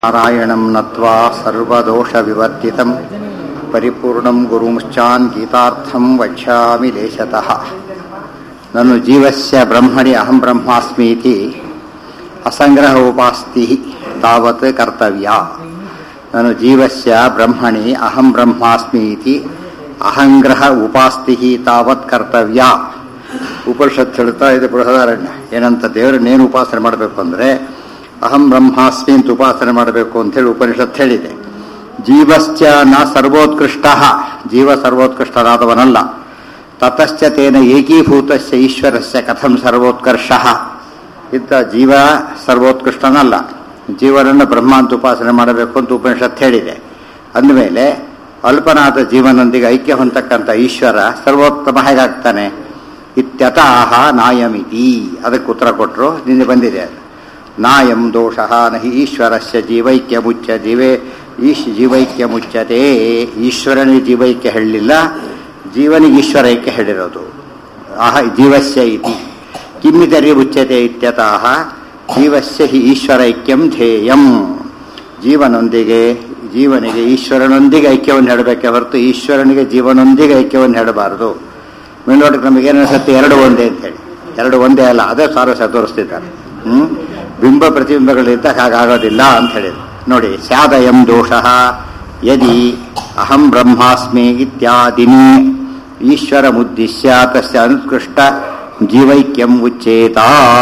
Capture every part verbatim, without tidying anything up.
ನಾರಾಯಣಂ ನತ್ವಾ ಸರ್ವದೋಷವಿವರ್ಜಿತಂ ಪರಿಪೂರ್ಣಂ ಗುರುಂಶ್ಚಾನ್ ಗೀತಾರ್ಥಂ ವಕ್ಷ್ಯಾಮಿ ಲೇಶತಃ. ನನು ಜೀವಸ್ಯ ಬ್ರಹ್ಮಣಿ ಅಹಂ ಬ್ರಹ್ಮಾಸ್ಮೀತಿ ಅಸಂಗ್ರಹ ಉಪಾಸ್ತಿ ತಾವತ್ ಕರ್ತವ್ಯ. ನನು ಜೀವಸ್ಯ ಬ್ರಹ್ಮಣಿ ಅಹಂ ಬ್ರಹ್ಮಾಸ್ಮೀತಿ ಅಹಂಗ್ರಹ ಉಪಾಸ್ತಿ ತಾವತ್ ಕರ್ತವ್ಯ. ಉಪನಿಷತ್ ಹೇಳ್ತಾ ಇದೆ ಬೃಹದಾರಣ್ಯ. ಏನಂತ ದೇವರನ್ನೇನು ಉಪಾಸನೆ ಮಾಡಬೇಕು ಅಂದರೆ ಅಹಂ ಬ್ರಹ್ಮಾಸ್ಮಿ ಅಂತ ಉಪಾಸನೆ ಮಾಡಬೇಕು ಅಂತೇಳಿ ಉಪನಿಷತ್ ಹೇಳಿದೆ. ಜೀವಶ್ಚ ನ ಸರ್ವೋತ್ಕೃಷ್ಟ, ಜೀವ ಸರ್ವೋತ್ಕೃಷ್ಟನಾದವನಲ್ಲ. ತತಶ್ಚ ತೇನ ಏಕೀಭೂತಸ್ಯ ಈಶ್ವರಸ್ಯ ಕಥಂ ಸರ್ವೋತ್ಕರ್ಷ, ಇದ್ದ ಜೀವ ಸರ್ವೋತ್ಕೃಷ್ಟನಲ್ಲ, ಜೀವನನ್ನು ಬ್ರಹ್ಮ ಅಂತ ಉಪಾಸನೆ ಮಾಡಬೇಕು ಅಂತ ಉಪನಿಷತ್ ಹೇಳಿದೆ. ಅಂದಮೇಲೆ ಅಲ್ಪನಾದ ಜೀವನೊಂದಿಗೆ ಐಕ್ಯ ಹೊಂದತಕ್ಕಂಥ ಈಶ್ವರ ಸರ್ವೋತ್ತಮ ಹೇಗಾಗ್ತಾನೆ? ಇತ್ಯತಃ ನಾಯಮಿತಿ. ಅದಕ್ಕೆ ಉತ್ತರ ಕೊಟ್ಟರು, ನಿನ್ನೆ ಬಂದಿದೆ. ನಾಯಂ ದೋಷಃ ನಹಿ ಈಶ್ವರಸ್ಯ ಜೀವೈಕ್ಯ ಮುಚ್ಚ ಜೀವೇ ಈಶ್ ಜೀವೈಕ್ಯ ಮುಚ್ಚತೆ. ಈಶ್ವರನಿಗೆ ಜೀವೈಕ್ಯ ಹೇಳಿಲ್ಲ, ಜೀವನಿಗೆ ಈಶ್ವರೈಕ್ಯ ಹೇಳಿರೋದು. ಆಹ ಜೀವಸ್ಯ ಇತಿ ಕಿಮ್ಮಿತರಿ ಮುಚ್ಚತೆ ಇತ್ಯತಃ ಜೀವಸ್ಯ ಹಿ ಈಶ್ವರೈಕ್ಯಂ ಧ್ಯೇಯಂ. ಜೀವನೊಂದಿಗೆ ಜೀವನಿಗೆ ಈಶ್ವರನೊಂದಿಗೆ ಐಕ್ಯವನ್ನು ಹೇಳಬೇಕೆ ಹೊರತು ಈಶ್ವರನಿಗೆ ಜೀವನೊಂದಿಗೆ ಐಕ್ಯವನ್ನು ಹೇಳಬಾರದು. ಮೇಲ್ನೋಟಕ್ಕೆ ನಮಗೇನು ಅನಿಸುತ್ತೆ, ಎರಡು ಒಂದೇ ಅಂತ ಹೇಳಿ. ಎರಡು ಒಂದೇ ಅಲ್ಲ, ಅದೇ ಸಾರಸ್ಯ ತೋರಿಸ್ತಿದ್ದಾರೆ. ಹ್ಮ್ ಬಿಂಬ ಪ್ರತಿಬಿಂಬಗಳಿಂದ ಹಾಗಾಗೋದಿಲ್ಲ ಅಂತ ಹೇಳಿದ್ರು. ನೋಡಿ, ಸ್ಯಾದಯಂ ದೋಷಃ ಯದಿ ಅಹಂ ಬ್ರಹ್ಮಾಸ್ಮಿ ಇತ್ಯಾದಿನಿ ಈಶ್ವರ ಮುದ್ದಿಶ್ಯ ತಸ್ಯ ಅನುತ್ಕೃಷ್ಟ ಜೀವೈಕ್ಯಂ ಉಚ್ಚೇತ.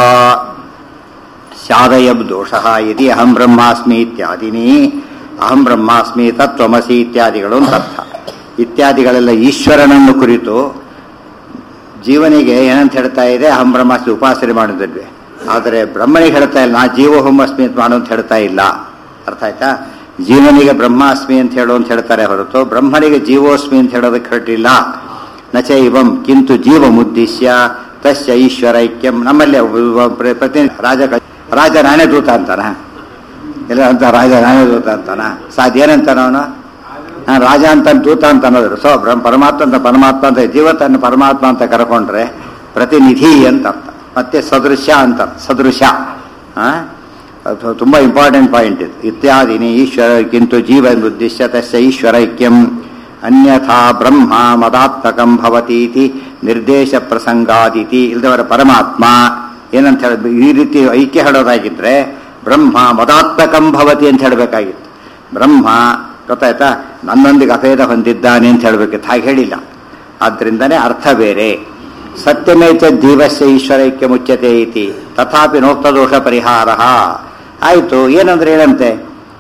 ಸ್ಯಾದಯಂ ದೋಷಃ ಯದಿ ಅಹಂ ಬ್ರಹ್ಮಾಸ್ಮಿ ಇತ್ಯಾದಿನಿ, ಅಹಂ ಬ್ರಹ್ಮಾಸ್ಮಿ ತತ್ವಮಸಿ ಇತ್ಯಾದಿಗಳು ಅಂತ ಅರ್ಥ. ಇತ್ಯಾದಿಗಳೆಲ್ಲ ಈಶ್ವರನನ್ನು ಕುರಿತು ಜೀವನಿಗೆ ಏನಂತ ಹೇಳ್ತಾ ಇದೆ? ಅಹಂ ಬ್ರಹ್ಮಾಸ್ಮಿ ಉಪಾಸನೆ ಮಾಡಿದ್ವಿ. ಆದರೆ ಬ್ರಹ್ಮನಿಗೆ ಹೇಳ್ತಾ ಇಲ್ಲ, ನಾ ಜೀವೋಹಮಸ್ಮಿ ಅಂತ ಮಾಡು ಅಂತ ಹೇಳ್ತಾ ಇಲ್ಲ. ಅರ್ಥ ಆಯ್ತಾ? ಜೀವನಿಗೆ ಬ್ರಹ್ಮಾಸ್ಮಿ ಅಂತ ಹೇಳು ಅಂತ ಹೇಳ್ತಾರೆ ಹೊರತು ಬ್ರಹ್ಮನಿಗೆ ಜೀವೋಸ್ಮಿ ಅಂತ ಹೇಳೋದಕ್ಕೆ ಹೊರಟಿಲ್ಲ. ನಚ ಇವಂ ಕಿಂತು ಜೀವ ಮುದ್ದಿಶ್ಯ ತಸ್ಯ ಈಶ್ವರೈಕ್ಯಂ. ನಮ್ಮಲ್ಲಿ ಪ್ರತಿ ರಾಜ ರಾಜ ನಾನೇ ದೂತ ಅಂತಾನ ಎಲ್ಲ ಅಂತ, ರಾಜ ನಾನೇ ದೂತ ಅಂತಾನ. ಸಾಧ್ಯ ಏನಂತಾನ ಅವನು? ನಾನು ರಾಜ ಅಂತ ದೂತ ಅಂತ ಅನ್ನೋದ್ರು. ಸೊ ಬ್ರಹ್ಮ ಪರಮಾತ್ಮ ಅಂತ ಪರಮಾತ್ಮ ಅಂತ ಜೀವತನ್ನು ಪರಮಾತ್ಮ ಅಂತ ಕರ್ಕೊಂಡ್ರೆ ಪ್ರತಿನಿಧಿ ಅಂತ ಅರ್ಥ. ಮತ್ತೆ ಸದೃಶ್ಯ ಅಂತ, ಸದೃಶ ತುಂಬಾ ಇಂಪಾರ್ಟೆಂಟ್ ಪಾಯಿಂಟ್ ಇದು. ಇತ್ಯಾದಿನಿ ಈಶ್ವರ ಕಿಂತು ಜೀವ ಉದ್ದೇಶ್ಯ ತಸ್ಯ ಈಶ್ವರೈಕ್ಯಂ ಅನ್ಯಥಾ ಬ್ರಹ್ಮ ಮದಾತ್ಮಕಂ ಭವತೀತಿ ನಿರ್ದೇಶ ಪ್ರಸಂಗಾದಿತಿ. ಇಲ್ದವರ ಪರಮಾತ್ಮ ಏನಂತ ಹೇಳ, ಈ ರೀತಿ ಐಕ್ಯ ಹೇಳೋದಾಗಿದ್ರೆ ಬ್ರಹ್ಮ ಮದಾತ್ಮಕಂ ಭವತಿ ಅಂತ ಹೇಳಬೇಕಾಗಿತ್ತು. ಬ್ರಹ್ಮ ಗೊತ್ತಾಯ್ತಾ, ನನ್ನೊಂದಿಗೆ ಅಭೇದ ಹೊಂದಿದ್ದಾನೆ ಅಂತ ಹೇಳಬೇಕಿತ್ತು, ಹಾಗೆ ಹೇಳಿಲ್ಲ. ಆದ್ರಿಂದನೇ ಅರ್ಥ ಬೇರೆ. ಸತ್ಯಮೇಚ ಜೀವಸ್ಯ ಈಶ್ವರೈಕ್ಯ ಮುಚ್ಯತೆ ಇತಿ ತಥಾಪಿ ನೋಕ್ತದೋಷ ಪರಿಹಾರ. ಆಯಿತು, ಏನಂದ್ರೆ ಏನಂತೆ?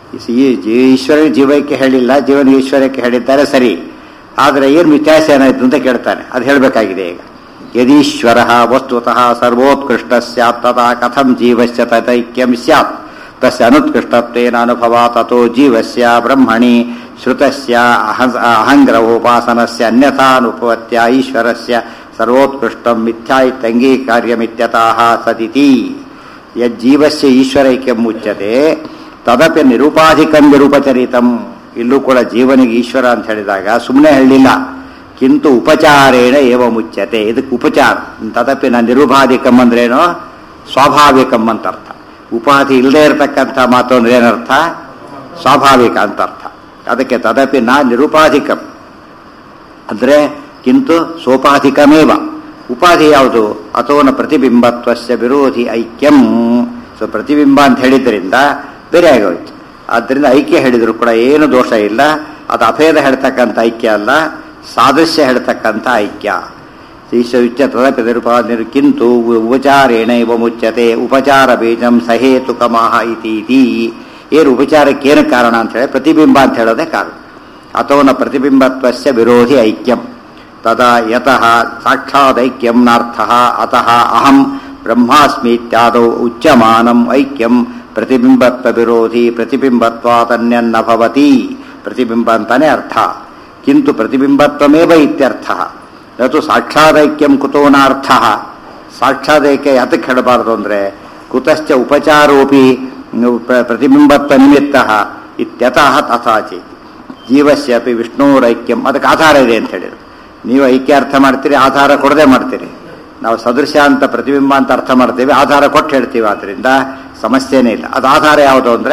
ಈಶ್ವರ ಜೀವೈಕ್ಯ ಹೇಳಿಲ್ಲ, ಜೀವನ ಈಶ್ವರಕ್ಕೆ ಹೇಳಿದ್ದಾರೆ ಸರಿ, ಆದರೆ ಏನು ವ್ಯತ್ಯಾಸ ಏನಾಯ್ತು ಅಂತ ಕೇಳ್ತಾನೆ. ಅದು ಹೇಳಬೇಕಾಗಿದೆ ಈಗ. ಯದೀಶ್ವರ ವಸ್ತುತಃ ಸರ್ವೋತ್ಕೃಷ್ಟ ಸ್ಯಾತ್ ತಥಾ ಕಥಂ ಜೀವಸ್ಯ ತದೈಕ್ಯಂ ಸ್ಯಾತ್ ತಸ್ಯ ಅನುತ್ಕೃಷ್ಟತ್ವೇನ ಅನುಭವ ತಥೋ ಜೀವಸ್ಯ ಬ್ರಹ್ಮಣಿ ಶ್ರುತಸ್ಯ ಅಹಂಗ್ರಹೋಪಾಸನಸ್ಯ ಅನ್ಯಥಾನುಪವತ್ಯ ಈಶ್ವರಸ್ಯ ಸರ್ವೋತ್ಕೃಷ್ಟಂ ಮಿಥ್ಯಾ ಇತ್ಯಂಗೀಕಾರ್ಯಮಿತ್ಯತಃ ಸದಿತಿ. ಯಜ್ಜೀವಸ್ಯ ಈಶ್ವರೈಕ್ಯಂ ಮುಚ್ಯತೆ ತದಪಿ ನಿರುಪಾಧಿಕಂ ನಿರುಪಚರಿತಂ. ಇಲ್ಲೂ ಕೂಡ ಜೀವನಿಗೆ ಈಶ್ವರ ಅಂತ ಹೇಳಿದಾಗ ಸುಮ್ಮನೆ ಹೇಳಲಿಲ್ಲ, ಕಿಂತು ಉಪಚಾರೇಣ ಏವ ಮುಚ್ಯತೆ. ಇದಕ್ಕೆ ಉಪಚಾರ. ತದಪಿ ನ ನಿರುಪಾಧಿಕಂ ಅಂದ್ರೇನೋ ಸ್ವಾಭಾವಿಕಂ ಅಂತ ಅರ್ಥ. ಉಪಾಧಿ ಇಲ್ಲದೆ ಇರತಕ್ಕಂಥ ಮಾತು ಅಂದ್ರೆ ಏನರ್ಥ? ಸ್ವಾಭಾವಿಕ ಅಂತ ಅರ್ಥ. ಅದಕ್ಕೆ ತದಪಿ ನ ನಿರುಪಾಧಿಕಂ ಅಂದ್ರೆ ಕಿಂತು ಸೋಪಾಧಿಕಮೇವ. ಉಪಾಧಿ ಯಾವುದು? ಅಥೋನ ಪ್ರತಿಬಿಂಬತ್ವಸ್ಯ ವಿರೋಧಿ ಐಕ್ಯಂ. ಸೊ ಪ್ರತಿಬಿಂಬ ಅಂತ ಹೇಳಿದ್ರಿಂದ ಬೇರೆ ಆಗೋಯ್ತು. ಆದ್ದರಿಂದ ಐಕ್ಯ ಹೇಳಿದ್ರು ಕೂಡ ಏನು ದೋಷ ಇಲ್ಲ. ಅದು ಅಭೇದ ಹೇಳ್ತಕ್ಕಂಥ ಐಕ್ಯ ಅಲ್ಲ, ಸಾದೃಶ್ಯ ಹೇಳ್ತಕ್ಕಂಥ ಐಕ್ಯ. ಈಶ್ವರ ತದಪಿ ನಿರುಪಾಧಿ ಕಿಂತು ಉಪಚಾರೇಣ ಇವ ಮುಚ್ಯತೆ ಉಪಚಾರ ಬೀಜಂ ಸಹೇತುಕಮಾಹ ಇತಿ. ಏನು ಉಪಚಾರಕ್ಕೇನು ಕಾರಣ ಅಂತ ಹೇಳಿ ಪ್ರತಿಬಿಂಬ ಅಂತ ಹೇಳೋದೇ ಕಾರಣ. ಅಥೋನ ಪ್ರತಿಬಿಂಬತ್ವಸ್ಯ ವಿರೋಧಿ ಐಕ್ಯಂ ತದಾ ಯತಃ ಸಾಕ್ಷಾದೈಕ್ಯಂ ನಾರ್ಥಃ ಅತಃ ಅಹಂ ಬ್ರಹ್ಮಾಸ್ಮಿ ಇತ್ಯಾದೌ ಉಚ್ಯಮಾನಂ ಐಕ್ಯಂ ಪ್ರತಿಬಿಂಬತ್ವ ವಿರೋಧಿ ಪ್ರತಿಬಿಂಬತ್ವಾದನ್ಯನ್ನ ಭವತಿ. ಪ್ರತಿಬಿಂಬ ಅಂತಾನೆ ಅರ್ಥ. ಕಿಂತು ಪ್ರತಿಬಿಂಬತ್ವಮೇವ ಇತ್ಯರ್ಥ ನತು ಸಾಕ್ಷಾದೈಕ್ಯಂ ಕುತೋನಾರ್ಥ. ಸಾಕ್ಷಾದೈಕ್ಯ ಯಾತಕ್ಕೆ ಹೇಳಬಾರದು ಅಂದ್ರೆ ಕುತಶ್ಚ ಉಪಚಾರೋಪಿ ಪ್ರತಿಬಿಂಬತ್ವ ನಿಮಿತ್ತ ಇತ್ಯತಃ ತಥಾಚಿ ಜೀವಸ್ಯಪಿ ವಿಷ್ಣುರೈಕ್ಯಂ. ಅದಕ್ಕೆ ಆಧಾರ ಇದೆ ಅಂತ ಹೇಳಿದ್ರು. ನೀವು ಐಕ್ಯ ಅರ್ಥ ಮಾಡ್ತೀರಿ, ಆಧಾರ ಕೊಡದೆ ಮಾಡ್ತೀರಿ. ನಾವು ಸದೃಶ ಅಂತ ಪ್ರತಿಬಿಂಬ ಅಂತ ಅರ್ಥ ಮಾಡ್ತೇವೆ, ಆಧಾರ ಕೊಟ್ಟು ಹೇಳ್ತೀವಿ. ಆದ್ರಿಂದ ಸಮಸ್ಯೆನೇ ಇಲ್ಲ. ಅದು ಆಧಾರ ಯಾವುದು ಅಂದ್ರೆ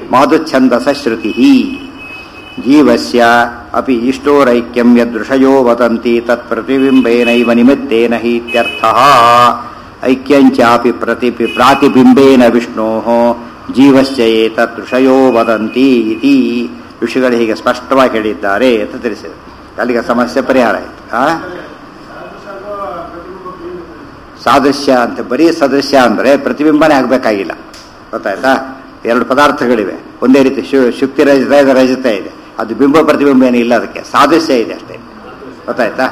ಮಾಧುಚ್ಛಂದಸ ಶ್ರುತಿ ಜೀವಸ್ಯ ಅಪಿ ಇಷ್ಟೋರೈಕ್ಯಂ ಯದೃಷಯೋ ವದಂತಿ ತತ್ ಪ್ರತಿಬಿಂಬೇನೈವ ನಿಮಿತ್ತೇನ ಹಿ ಇತ್ಯರ್ಥಃ ಐಕ್ಯಂಚಾಪಿ ಪ್ರತಿ ಪ್ರಾತಿಬಿಂಬೇನ ವಿಷ್ಣೋಃ ಜೀವಸ್ಯ ಏತತ್ ಋಷಯೋ ವದಂತಿ ಇತಿ ಋಷಿಗಳು ಹೀಗೆ ಸ್ಪಷ್ಟವಾಗಿ ಹೇಳಿದ್ದಾರೆ ಅಂತ ತಿಳಿಸಿದರು. ಅಲ್ಲಿಗೆ ಸಮಸ್ಯೆ ಪರಿಹಾರ ಆಯಿತು. ಆ ಸಾದೃಶ್ಯ ಅಂತ ಬರೀ ಸದೃಶ್ಯ ಅಂದರೆ ಪ್ರತಿಬಿಂಬನೇ ಆಗಬೇಕಾಗಿಲ್ಲ. ಗೊತ್ತಾಯ್ತಾ? ಎರಡು ಪದಾರ್ಥಗಳಿವೆ, ಒಂದೇ ರೀತಿ ಶು ಶುಕ್ತಿ ರಜತ ಇದೆ, ರಜತ ಇದೆ. ಅದು ಬಿಂಬ ಪ್ರತಿಬಿಂಬ ಏನಿಲ್ಲ, ಅದಕ್ಕೆ ಸಾದೃಶ್ಯ ಇದೆ ಅಷ್ಟೇ. ಗೊತ್ತಾಯ್ತಾ?